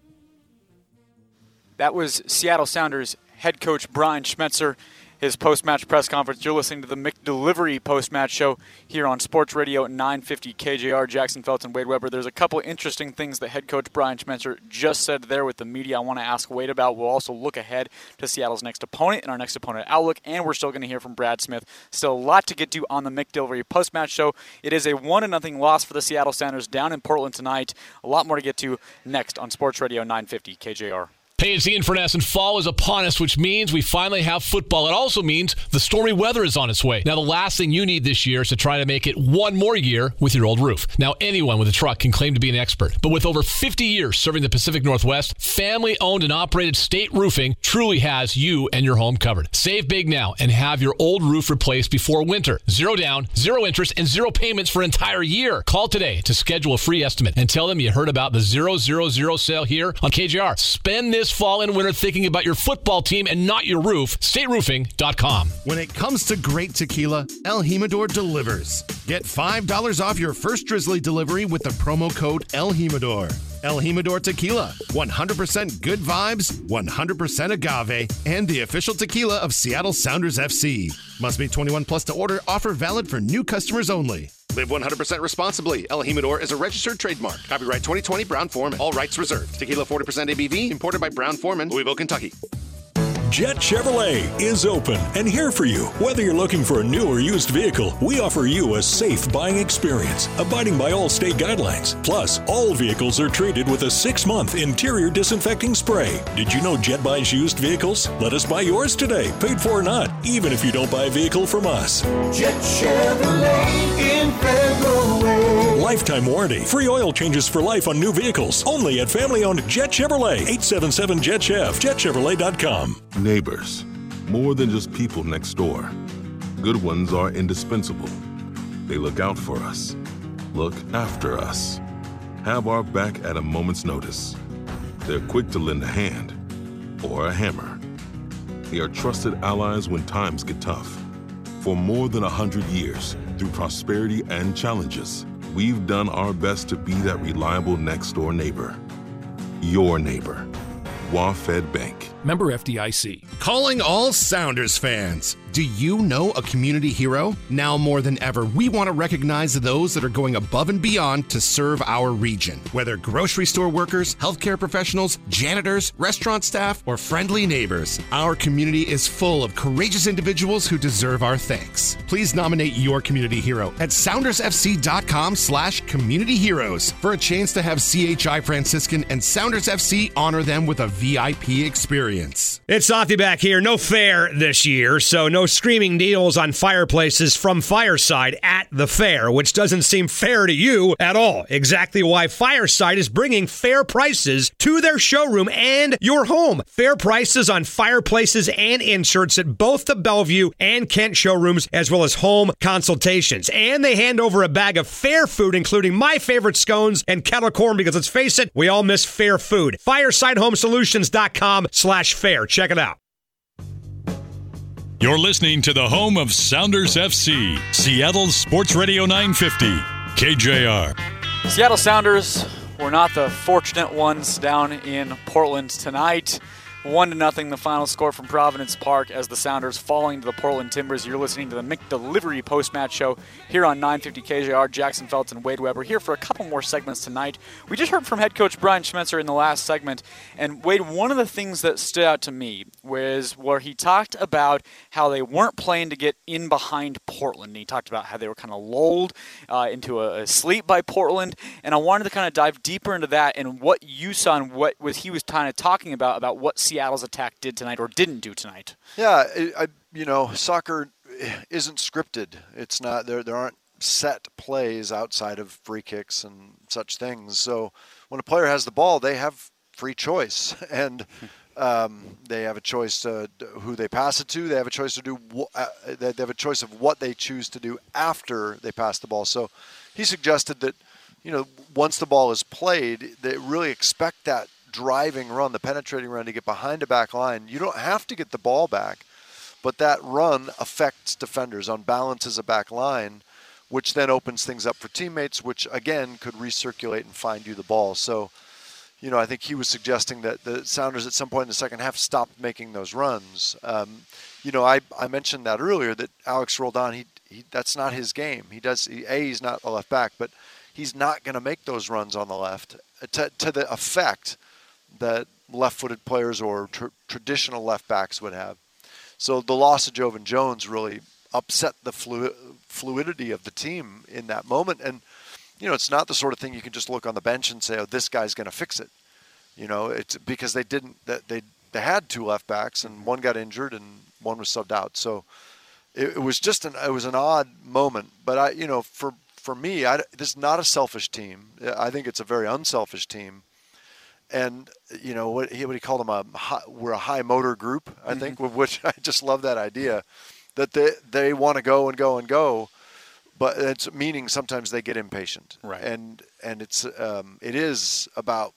That was Seattle Sounders head coach Brian Schmetzer, his post-match press conference. You're listening to the McDelivery post-match show here on Sports Radio nine fifty K J R. Jackson Feltz and Wade Weber. There's a couple interesting things that head coach Brian Schmetzer just said there with the media I want to ask Wade about. We'll also look ahead to Seattle's next opponent and our next opponent outlook, and we're still going to hear from Brad Smith. Still a lot to get to on the McDelivery post-match show. It is a one to nothing loss for the Seattle Sounders down in Portland tonight. A lot more to get to next on Sports Radio nine fifty K J R. Hey, it's Ian Furness, and fall is upon us, which means we finally have football. It also means the stormy weather is on its way. Now, the last thing you need this year is to try to make it one more year with your old roof. Now, anyone with a truck can claim to be an expert, but with over fifty years serving the Pacific Northwest, family-owned and operated State Roofing truly has you and your home covered. Save big now and have your old roof replaced before winter. Zero down, zero interest, and zero payments for an entire year. Call today to schedule a free estimate and tell them you heard about the zero zero zero sale here on K J R. Spend this fall and winter thinking about your football team and not your roof. state roofing dot com. When it comes to great tequila, El Jimador delivers. Get five dollars off your first Drizzly delivery with the promo code El Jimador. El Jimador Tequila, one hundred percent good vibes, one hundred percent agave, and the official tequila of Seattle Sounders F C. Must be twenty-one plus to order. Offer valid for new customers only. Live one hundred percent responsibly. El Jimador is a registered trademark. Copyright twenty twenty Brown-Forman. All rights reserved. Tequila forty percent A B V. Imported by Brown-Forman, Louisville, Kentucky. Jet Chevrolet is open and here for you. Whether you're looking for a new or used vehicle, we offer you a safe buying experience, abiding by all state guidelines. Plus, all vehicles are treated with a six-month interior disinfecting spray. Did you know Jet buys used vehicles? Let us buy yours today, paid for or not, even if you don't buy a vehicle from us. Jet Chevrolet in February. Lifetime warranty, free oil changes for life on new vehicles, only at family-owned Jet Chevrolet. eight seven seven Jet Chev, jet chevrolet dot com. Neighbors, more than just people next door. Good ones are indispensable. They look out for us, look after us, have our back at a moment's notice. They're quick to lend a hand or a hammer. They are trusted allies when times get tough. For more than a hundred years, through prosperity and challenges, we've done our best to be that reliable next-door neighbor. Your neighbor. WaFd Bank. Member F D I C. Calling all Sounders fans. Do you know a community hero? Now more than ever, we want to recognize those that are going above and beyond to serve our region. Whether grocery store workers, healthcare professionals, janitors, restaurant staff, or friendly neighbors, our community is full of courageous individuals who deserve our thanks. Please nominate your community hero at SoundersFC.com slash community heroes for a chance to have C H I Franciscan and Sounders F C honor them with a V I P experience. It's Sothy back here. No fair this year, so no screaming deals on fireplaces from Fireside at the fair, which doesn't seem fair to you at all. Exactly why Fireside is bringing fair prices to their showroom and your home. Fair prices on fireplaces and inserts at both the Bellevue and Kent showrooms, as well as home consultations. And they hand over a bag of fair food, including my favorite scones and kettle corn, because let's face it, we all miss fair food. FiresideHomeSolutions.com slash fair. Check it out. You're listening to the home of Sounders F C, Seattle's Sports Radio nine fifty, K J R. Seattle Sounders were not the fortunate ones down in Portland tonight. One to nothing, the final score from Providence Park as the Sounders falling to the Portland Timbers. You're listening to the McDelivery post-match show here on nine fifty K J R. Jackson Feltz and Wade Weber here for a couple more segments tonight. We just heard from head coach Brian Schmetzer in the last segment. And Wade, one of the things that stood out to me was where he talked about how they weren't playing to get in behind Portland. He talked about how they were kind of lulled uh, into a, a sleep by Portland. And I wanted to kind of dive deeper into that and what you saw and what was he was kind of talking about, about what Seattle's attack did tonight or didn't do tonight. Yeah, I, I, you know, soccer isn't scripted. It's not there. There aren't set plays outside of free kicks and such things. So when a player has the ball, they have free choice, and um, they have a choice to who they pass it to. They have a choice to do. Uh, they have a choice of what they choose to do after they pass the ball. So he suggested that, you know, once the ball is played, they really expect that driving run, the penetrating run to get behind a back line. You don't have to get the ball back, but that run affects defenders, unbalances a back line, which then opens things up for teammates, which again could recirculate and find you the ball. So, you know, I think he was suggesting that the Sounders at some point in the second half stopped making those runs. Um, you know, I, I mentioned that earlier, that Alex Roldan, he, he that's not his game. He does, he, A, he's not a left back, but he's not going to make those runs on the left to, to the effect that left-footed players or tr- traditional left backs would have. So the loss of Jovan Jones really upset the flu- fluidity of the team in that moment. And, you know, it's not the sort of thing you can just look on the bench and say, oh, this guy's going to fix it. You know, it's because they didn't, they, they had two left backs and one got injured and one was subbed out. So it, it was just an, it was an odd moment. But I, you know, for, for me, I, this is not a selfish team. I think it's a very unselfish team. And, you know, what he, what he called them, a high, we're a high motor group, I think, mm-hmm. which I just love that idea, that they, they want to go and go and go, but it's meaning sometimes they get impatient. Right. And and it's um, it is about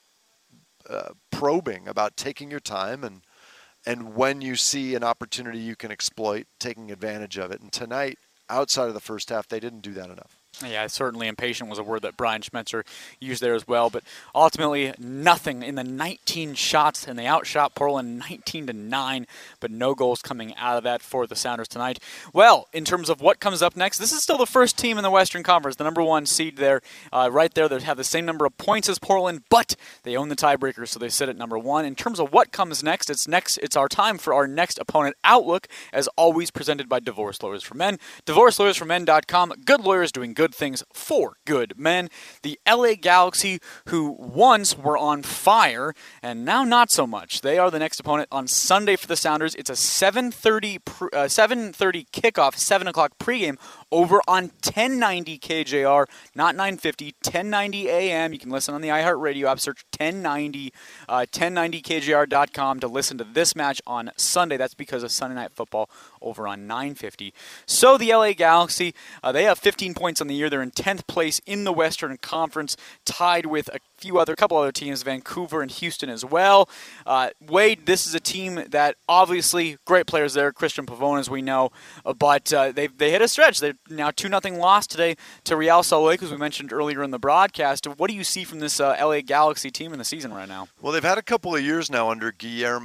uh, probing, about taking your time, and and when you see an opportunity you can exploit, taking advantage of it. And tonight, outside of the first half, they didn't do that enough. Yeah, certainly impatient was a word that Brian Schmetzer used there as well. But ultimately, nothing in the nineteen shots, and they outshot Portland nineteen to nine, but no goals coming out of that for the Sounders tonight. Well, in terms of what comes up next, this is still the first team in the Western Conference, the number one seed there, uh, right there. They have the same number of points as Portland, but they own the tiebreaker, so they sit at number one. In terms of what comes next, it's next. It's our time for our next opponent outlook, as always presented by Divorce Lawyers for Men. divorce lawyers for men dot com. Good lawyers doing good things for good men. The L A Galaxy, who once were on fire and now not so much. They are the next opponent on Sunday for the Sounders. It's a seven thirty uh, seven thirty kickoff, seven o'clock pregame over on ten ninety K J R, not nine fifty, ten ninety A M. You can listen on the iHeartRadio app, search ten ninety, uh, ten ninety K J R dot com to listen to this match on Sunday. That's because of Sunday Night Football over on nine fifty. So the L A Galaxy, uh, they have fifteen points on the year. They're in tenth place in the Western Conference, tied with a few other, couple other teams, Vancouver and Houston as well. Uh, Wade, this is a team that obviously great players there, Christian Pavone, as we know, uh, but uh, they they hit a stretch. They're now two nothing loss today to Real Salt Lake, as we mentioned earlier in the broadcast. What do you see from this uh, L A Galaxy team in the season right now? Well, they've had a couple of years now under Guillermo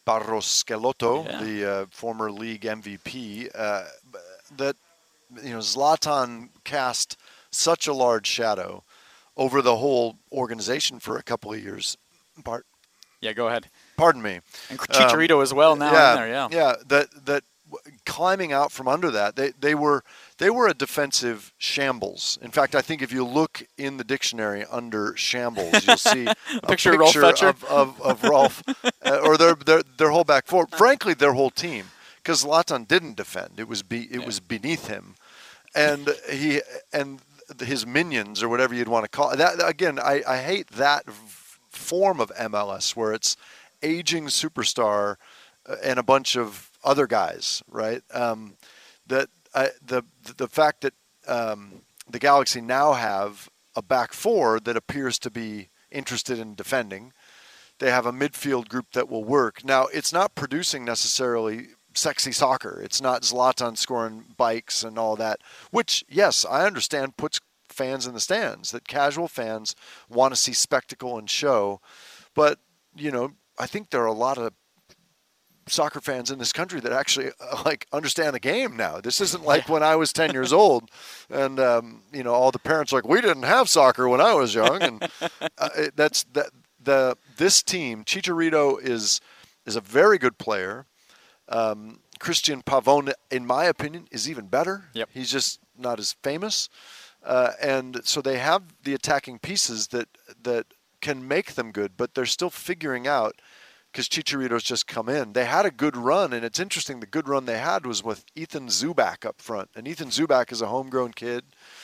Barros Schelotto, Yeah. the uh, former league M V P, uh, that you know Zlatan cast such a large shadow over the whole organization for a couple of years. Part. Yeah, go ahead. Pardon me. And Chicharito Um, as well now yeah, in there, yeah. Yeah, that that climbing out from under that, they they were they were a defensive shambles. In fact, I think if you look in the dictionary under shambles, you'll see a Picture picture, of Rolf Fetcher. of, of, of Rolf uh, or their, their their whole back four. Frankly, their whole team, because Zlatan didn't defend. It was be it Yeah. was beneath him, and he and his minions or whatever you'd want to call it. That again, I, I hate that f- form of M L S where it's aging superstar uh, and a bunch of other guys, right? Um, that I, the the fact that um, the Galaxy now have a back four that appears to be interested in defending. They have a midfield group that will work. Now, it's not producing necessarily sexy soccer. It's not Zlatan scoring bikes and all that, which, yes, I understand puts fans in the stands, that casual fans want to see spectacle and show. But, you know, I think there are a lot of soccer fans in this country that actually uh, like understand the game now. This isn't like when I was ten years old and, um, you know, all the parents are like, we didn't have soccer when I was young. And uh, it, that's that. The this team, Chicharito is is a very good player. Um, Christian Pavón, in my opinion, is even better. Yep. He's just not as famous, uh, and so they have the attacking pieces that that can make them good, but they're still figuring out because Chicharito's just come in. They had a good run, and it's interesting. The good run they had was with Ethan Zubak up front, and Ethan Zubak is a homegrown kid.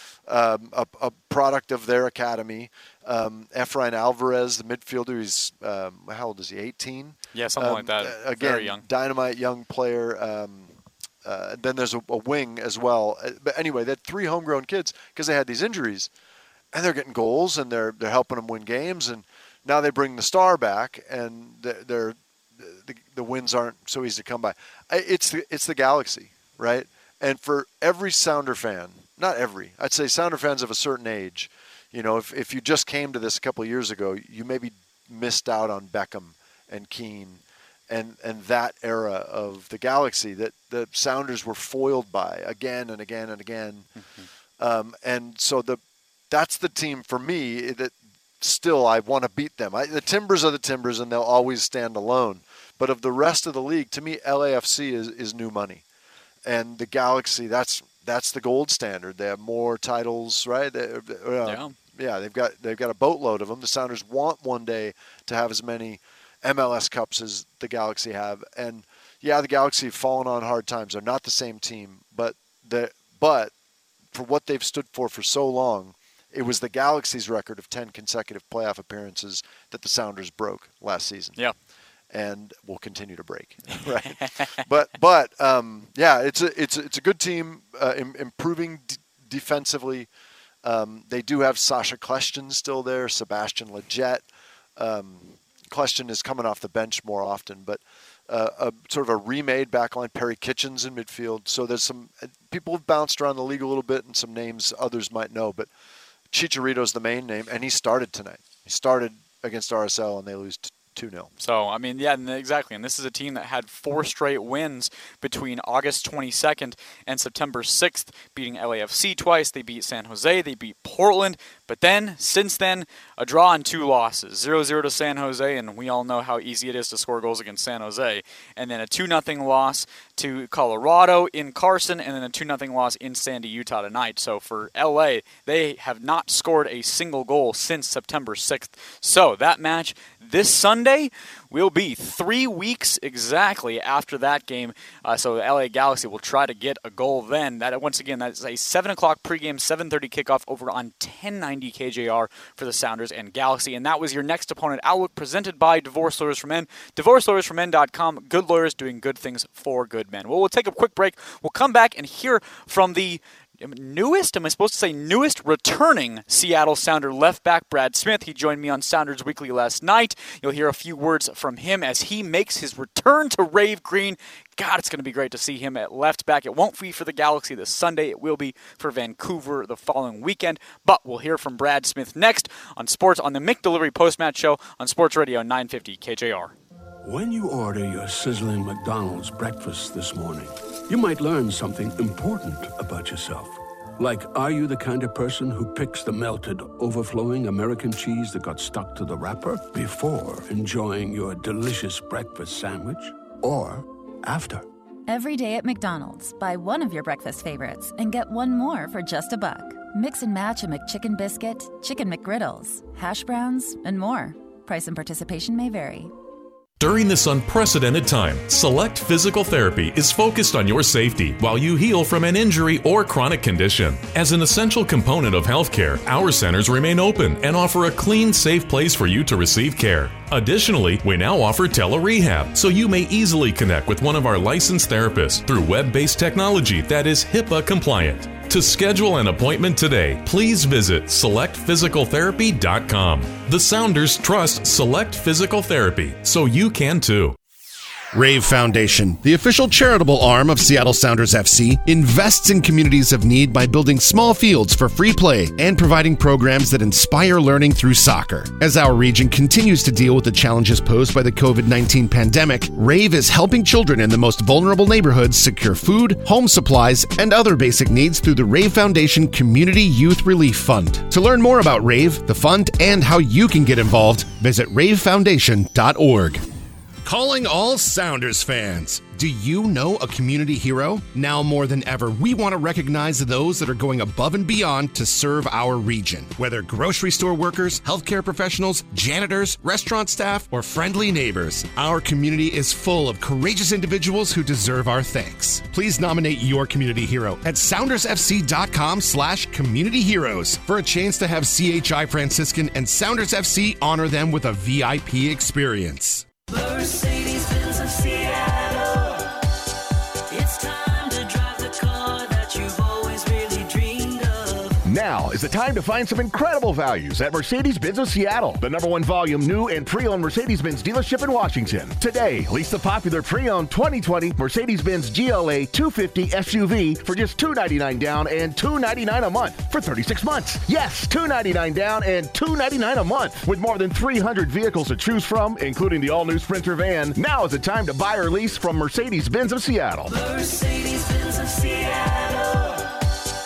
Um, a, a product of their academy. Um, Efrain Alvarez, the midfielder, he's um, how old is he? eighteen. Yeah, something um, like that. uh, Again, Very young. dynamite young player. Um, uh, then there's a, a wing as well. Uh, But anyway, they had three homegrown kids because they had these injuries, and they're getting goals and they're they're helping them win games. And now they bring the star back, and they're, they're the, the wins aren't so easy to come by. I- It's the it's the Galaxy, right? And for every Sounder fan. Not every. I'd say Sounder fans of a certain age. You know, if, if you just came to this a couple of years ago, you maybe missed out on Beckham and Keane and, and that era of the Galaxy that the Sounders were foiled by again and again and again. Mm-hmm. Um, and so the that's the team for me that still I want to beat them. I, the Timbers are the Timbers, and they'll always stand alone. But of the rest of the league, to me, L A F C is, is new money. And the Galaxy, that's that's the gold standard. They have more titles, right? They, uh, Yeah. yeah, they've got they've got a boatload of them. The Sounders want one day to have as many M L S Cups as the Galaxy have. And yeah, the Galaxy have fallen on hard times. They're not the same team, but the but for what they've stood for for so long, it was the Galaxy's record of ten consecutive playoff appearances that the Sounders broke last season. Yeah. And will continue to break, right? but but um, yeah, it's a it's a, it's a good team, uh, im- improving d- defensively. Um, they do have Sasha Kljestan still there, Sebastian Lletget. Um, Kljestan is coming off the bench more often, but uh, a sort of a remade backline. Perry Kitchens in midfield. So there's some people have bounced around the league a little bit, and some names others might know. But Chicharito's the main name, and he started tonight. He started against R S L, and they lose two nil. So, I mean, yeah, and exactly. And this is a team that had four straight wins between August twenty-second and September sixth, beating L A F C twice. They beat San Jose. They beat Portland. But then, since then, a draw and two losses. zero zero to San Jose, and we all know how easy it is to score goals against San Jose. And then a two nothing loss to Colorado in Carson, and then a two nothing loss in Sandy, Utah tonight. So for L A, they have not scored a single goal since September sixth. So that match this Sunday will be three weeks exactly after that game. Uh, so the L A Galaxy will try to get a goal then. That once again, that is a seven o'clock pregame, seven thirty kickoff over on ten ninety K J R for the Sounders and Galaxy. And that was your next opponent outlook presented by Divorce Lawyers for Men. divorce lawyers for men dot com. Good lawyers doing good things for good men. Well, we'll take a quick break. We'll come back and hear from the newest, am I supposed to say newest, returning Seattle Sounder left back Brad Smith. He joined me on Sounders Weekly last night. You'll hear a few words from him as he makes his return to Rave Green. God, it's going to be great to see him at left back. It won't be for the Galaxy this Sunday. It will be for Vancouver the following weekend. But we'll hear from Brad Smith next on Sports on the McDelivery Post-Match Show on Sports Radio nine fifty K J R. When you order your sizzling McDonald's breakfast this morning, you might learn something important about yourself. Like, are you the kind of person who picks the melted, overflowing American cheese that got stuck to the wrapper before enjoying your delicious breakfast sandwich? Or after? Every day at McDonald's, buy one of your breakfast favorites and get one more for just a buck. Mix and match a McChicken biscuit, chicken McGriddles, hash browns, and more. Price and participation may vary. During this unprecedented time, Select Physical Therapy is focused on your safety while you heal from an injury or chronic condition. As an essential component of healthcare, our centers remain open and offer a clean, safe place for you to receive care. Additionally, we now offer tele-rehab, so you may easily connect with one of our licensed therapists through web-based technology that is HIPAA compliant. To schedule an appointment today, please visit select physical therapy dot com. The Sounders trust Select Physical Therapy, so you can too. Rave Foundation, the official charitable arm of Seattle Sounders F C, invests in communities of need by building small fields for free play and providing programs that inspire learning through soccer. As our region continues to deal with the challenges posed by the covid nineteen pandemic, Rave is helping children in the most vulnerable neighborhoods secure food, home supplies, and other basic needs through the Rave Foundation Community Youth Relief Fund. To learn more about Rave, the fund, and how you can get involved, visit rave foundation dot org. Calling all Sounders fans. Do you know a community hero? Now more than ever, we want to recognize those that are going above and beyond to serve our region. Whether grocery store workers, healthcare professionals, janitors, restaurant staff, or friendly neighbors, our community is full of courageous individuals who deserve our thanks. Please nominate your community hero at sounders f c dot com slash community heroes for a chance to have C H I Franciscan and Sounders F C honor them with a V I P experience. Mercedes-Benz of Seattle. It's time to drive the car that you've always really dreamed of. Now is the time to find some incredible values at Mercedes-Benz of Seattle, the number one volume new and pre-owned Mercedes-Benz dealership in Washington. Today, lease the popular pre-owned twenty twenty Mercedes-Benz G L A two fifty S U V for just two hundred ninety-nine dollars down and two hundred ninety-nine dollars a month for thirty-six months. Yes, two hundred ninety-nine dollars down and two hundred ninety-nine dollars a month. With more than three hundred vehicles to choose from, including the all-new Sprinter van, now is the time to buy or lease from Mercedes-Benz of Seattle. Mercedes-Benz of Seattle.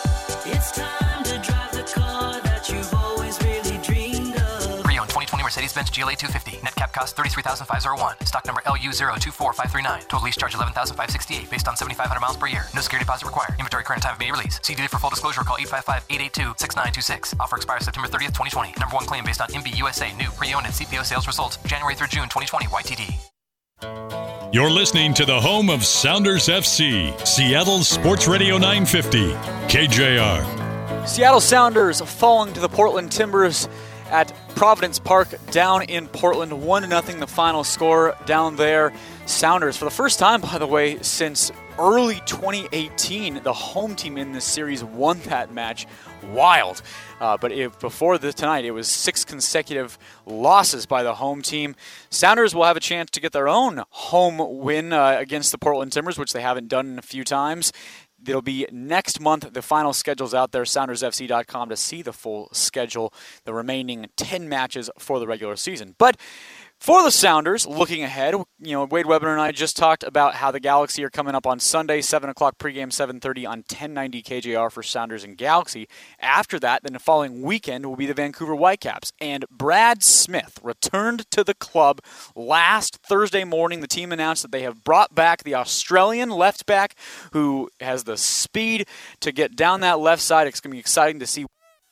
It's time to drive the car that you've always really dreamed of. Pre-owned twenty twenty Mercedes-Benz G L A two fifty. Net cap cost thirty-three thousand five hundred one. Stock number L U zero two four five three nine. Total lease charge eleven thousand five hundred sixty-eight based on seventy-five hundred miles per year. No security deposit required. Inventory current time of May release. See dealer for full disclosure. Call eight five five, eight eight two, six nine two six. Offer expires September thirtieth, twenty twenty. Number one claim based on M B U S A new pre-owned and C P O sales results. January through June twenty twenty. Y T D. You're listening to the home of Sounders F C, Seattle Sports Radio nine fifty, K J R. Seattle Sounders falling to the Portland Timbers at Providence Park down in Portland. one to nothing the final score down there. Sounders, for the first time, by the way, since early twenty eighteen, the home team in this series won that match. Wild. Uh, but if, before the, tonight, it was six consecutive losses by the home team. Sounders will have a chance to get their own home win uh, against the Portland Timbers, which they haven't done in a few times. It'll be next month. The final schedule's out there, sounders f c dot com, to see the full schedule, the remaining ten matches for the regular season. But for the Sounders, looking ahead, you know, Wade Weber and I just talked about how the Galaxy are coming up on Sunday, seven o'clock pregame, seven thirty on ten ninety K J R for Sounders and Galaxy. After that, then the following weekend will be the Vancouver Whitecaps. And Brad Smith returned to the club last Thursday morning. The team announced that they have brought back the Australian left back who has the speed to get down that left side. It's going to be exciting to see.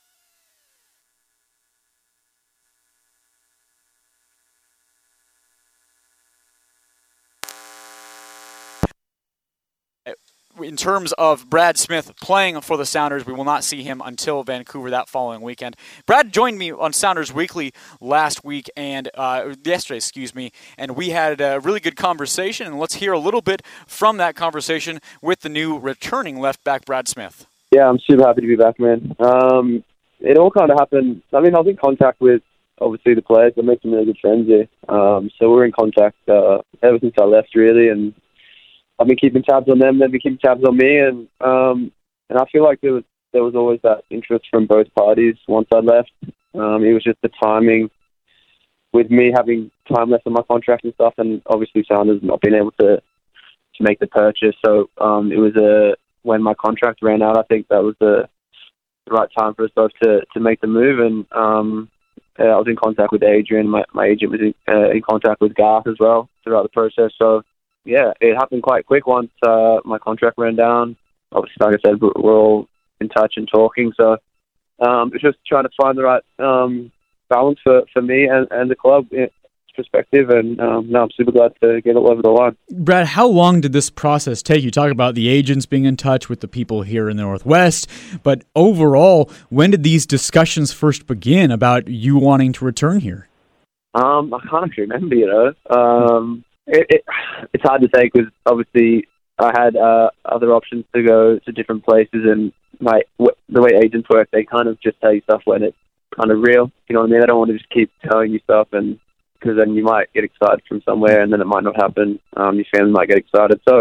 In terms of Brad Smith playing for the Sounders, we will not see him until Vancouver that following weekend. Brad joined me on Sounders Weekly last week and uh, yesterday, excuse me, and we had a really good conversation. And let's hear a little bit from that conversation with the new returning left back, Brad Smith. Yeah, I'm super happy to be back, man. Um, it all kind of happened. I mean, I was in contact with obviously the players. I made some really good friends here, um, so we were in contact uh, ever since I left, really, and I've been keeping tabs on them. They've been keeping tabs on me, and um, and I feel like there was there was always that interest from both parties once I left. Um, it was just the timing with me having time left on my contract and stuff, and obviously Sounders not being able to to make the purchase. So um, it was a when my contract ran out, I think that was the, the right time for us both to, to make the move. And um, I was in contact with Adrian. My, my agent was in, uh, in contact with Garth as well throughout the process. So yeah, it happened quite quick once uh, my contract ran down. Obviously, like I said, we're all in touch and talking. So um, it's just trying to find the right um, balance for, for me and, and the club perspective, and um, no, I'm super glad to get it over the line. Brad, how long did this process take? You talk about the agents being in touch with the people here in the Northwest, but overall, when did these discussions first begin about you wanting to return here? Um, I can't actually remember, you know. Um, it, it, it's hard to say because obviously I had uh, other options to go to different places, and my the way agents work, they kind of just tell you stuff when it's kind of real. You know what I mean? I don't want to just keep telling you stuff, and because then you might get excited from somewhere and then it might not happen. Um, your family might get excited. So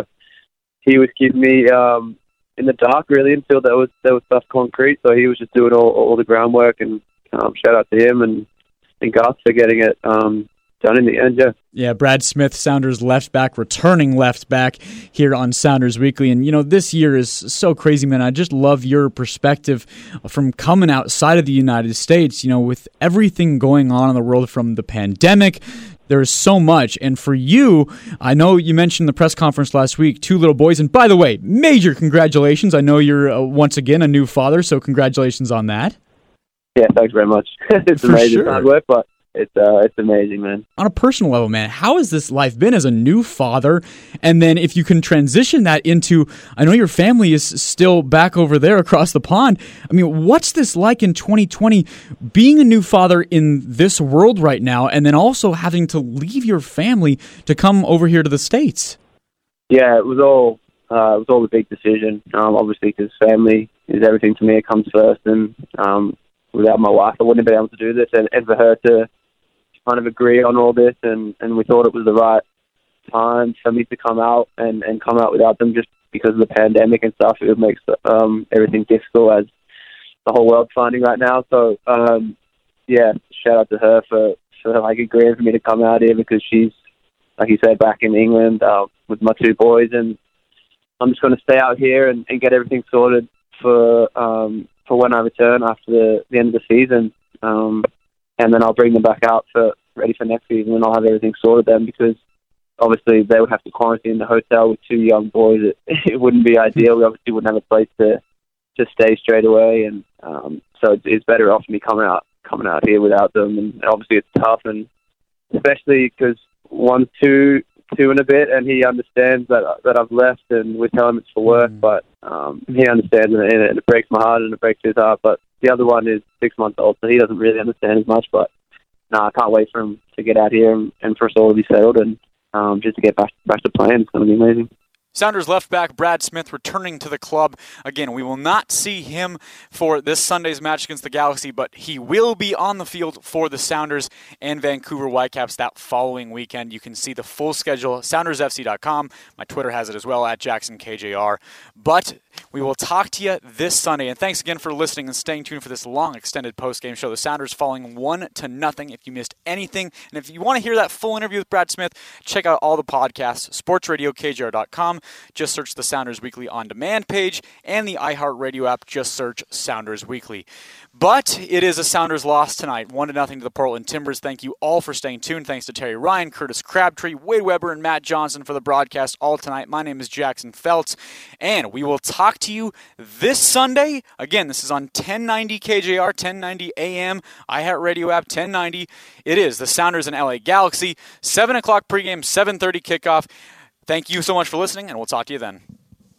he was keeping me um, in the dark, really, until there was there was stuff concrete. So he was just doing all, all the groundwork, and um, shout out to him and, and Garth for getting it um, done in the end, yeah. Yeah, Brad Smith, Sounders left back, returning left back here on Sounders Weekly. And, you know, this year is so crazy, man. I just love your perspective from coming outside of the United States, you know, with everything going on in the world from the pandemic. There's so much. And for you, I know you mentioned in the press conference last week, two little boys. And by the way, major congratulations. I know you're, uh, once again, a new father, so congratulations on that. Yeah, thanks very much. It's For amazing sure. hard work, but It's uh, it's amazing, man. On a personal level, man, how has this life been as a new father? And then if you can transition that into, I know your family is still back over there across the pond. I mean, what's this like in twenty twenty, being a new father in this world right now, and then also having to leave your family to come over here to the States? Yeah, it was all uh, it was all a big decision. Um, obviously, because family is everything to me. It comes first, and um, without my wife, I wouldn't have been able to do this. And, and for her to kind of agree on all this, and, and we thought it was the right time for me to come out and, and come out without them just because of the pandemic and stuff. It makes um, everything difficult, as the whole world's finding right now. So, um, yeah, shout out to her for, for like agreeing for me to come out here, because she's, like you said, back in England uh, with my two boys, and I'm just going to stay out here and, and get everything sorted for um, for when I return after the, the end of the season. Um, and then I'll bring them back out for ready for next season, and I'll have everything sorted then, because obviously they would have to quarantine in the hotel with two young boys. It, it wouldn't be ideal. We obviously wouldn't have a place to to stay straight away, and um, so it's, it's better off me coming out coming out here without them. And obviously it's tough, and especially because one's two two and a bit, and he understands that that I've left, and we tell him it's for work, mm. but um, he understands, and it, and it breaks my heart and it breaks his heart. But the other one is six months old, so he doesn't really understand as much. But no, I can't wait for him to get out here and, and for us all to be settled, and um, just to get back back to playing. It's going to be amazing. Sounders left back Brad Smith returning to the club. Again, we will not see him for this Sunday's match against the Galaxy, but he will be on the field for the Sounders and Vancouver Whitecaps that following weekend. You can see the full schedule at Sounders F C dot com. My Twitter has it as well, at Jackson K J R. But we will talk to you this Sunday. And thanks again for listening and staying tuned for this long extended post-game show. The Sounders falling one to nothing. If you missed anything, and if you want to hear that full interview with Brad Smith, check out all the podcasts, sports radio K J R dot com. Just search the Sounders Weekly On Demand page, and the iHeartRadio app, just search Sounders Weekly. But it is a Sounders loss tonight, one to nothing to the Portland Timbers. Thank you all for staying tuned. Thanks to Terry Ryan, Curtis Crabtree, Wade Weber, and Matt Johnson for the broadcast all tonight. My name is Jackson Feltz, and we will talk to you this Sunday. Again, this is on ten ninety K J R, ten ninety A M, iHeartRadio app, ten ninety. It is the Sounders and L A Galaxy, seven o'clock pregame, seven thirty kickoff. Thank you so much for listening, and we'll talk to you then.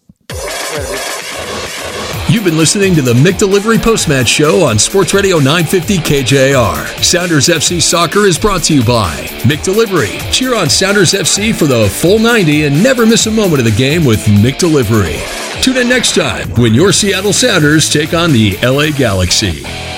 You've been listening to the McDelivery Post-Match Show on Sports Radio nine fifty K J R. Sounders F C Soccer is brought to you by McDelivery. Cheer on Sounders F C for the full ninety and never miss a moment of the game with McDelivery. Tune in next time when your Seattle Sounders take on the L A Galaxy.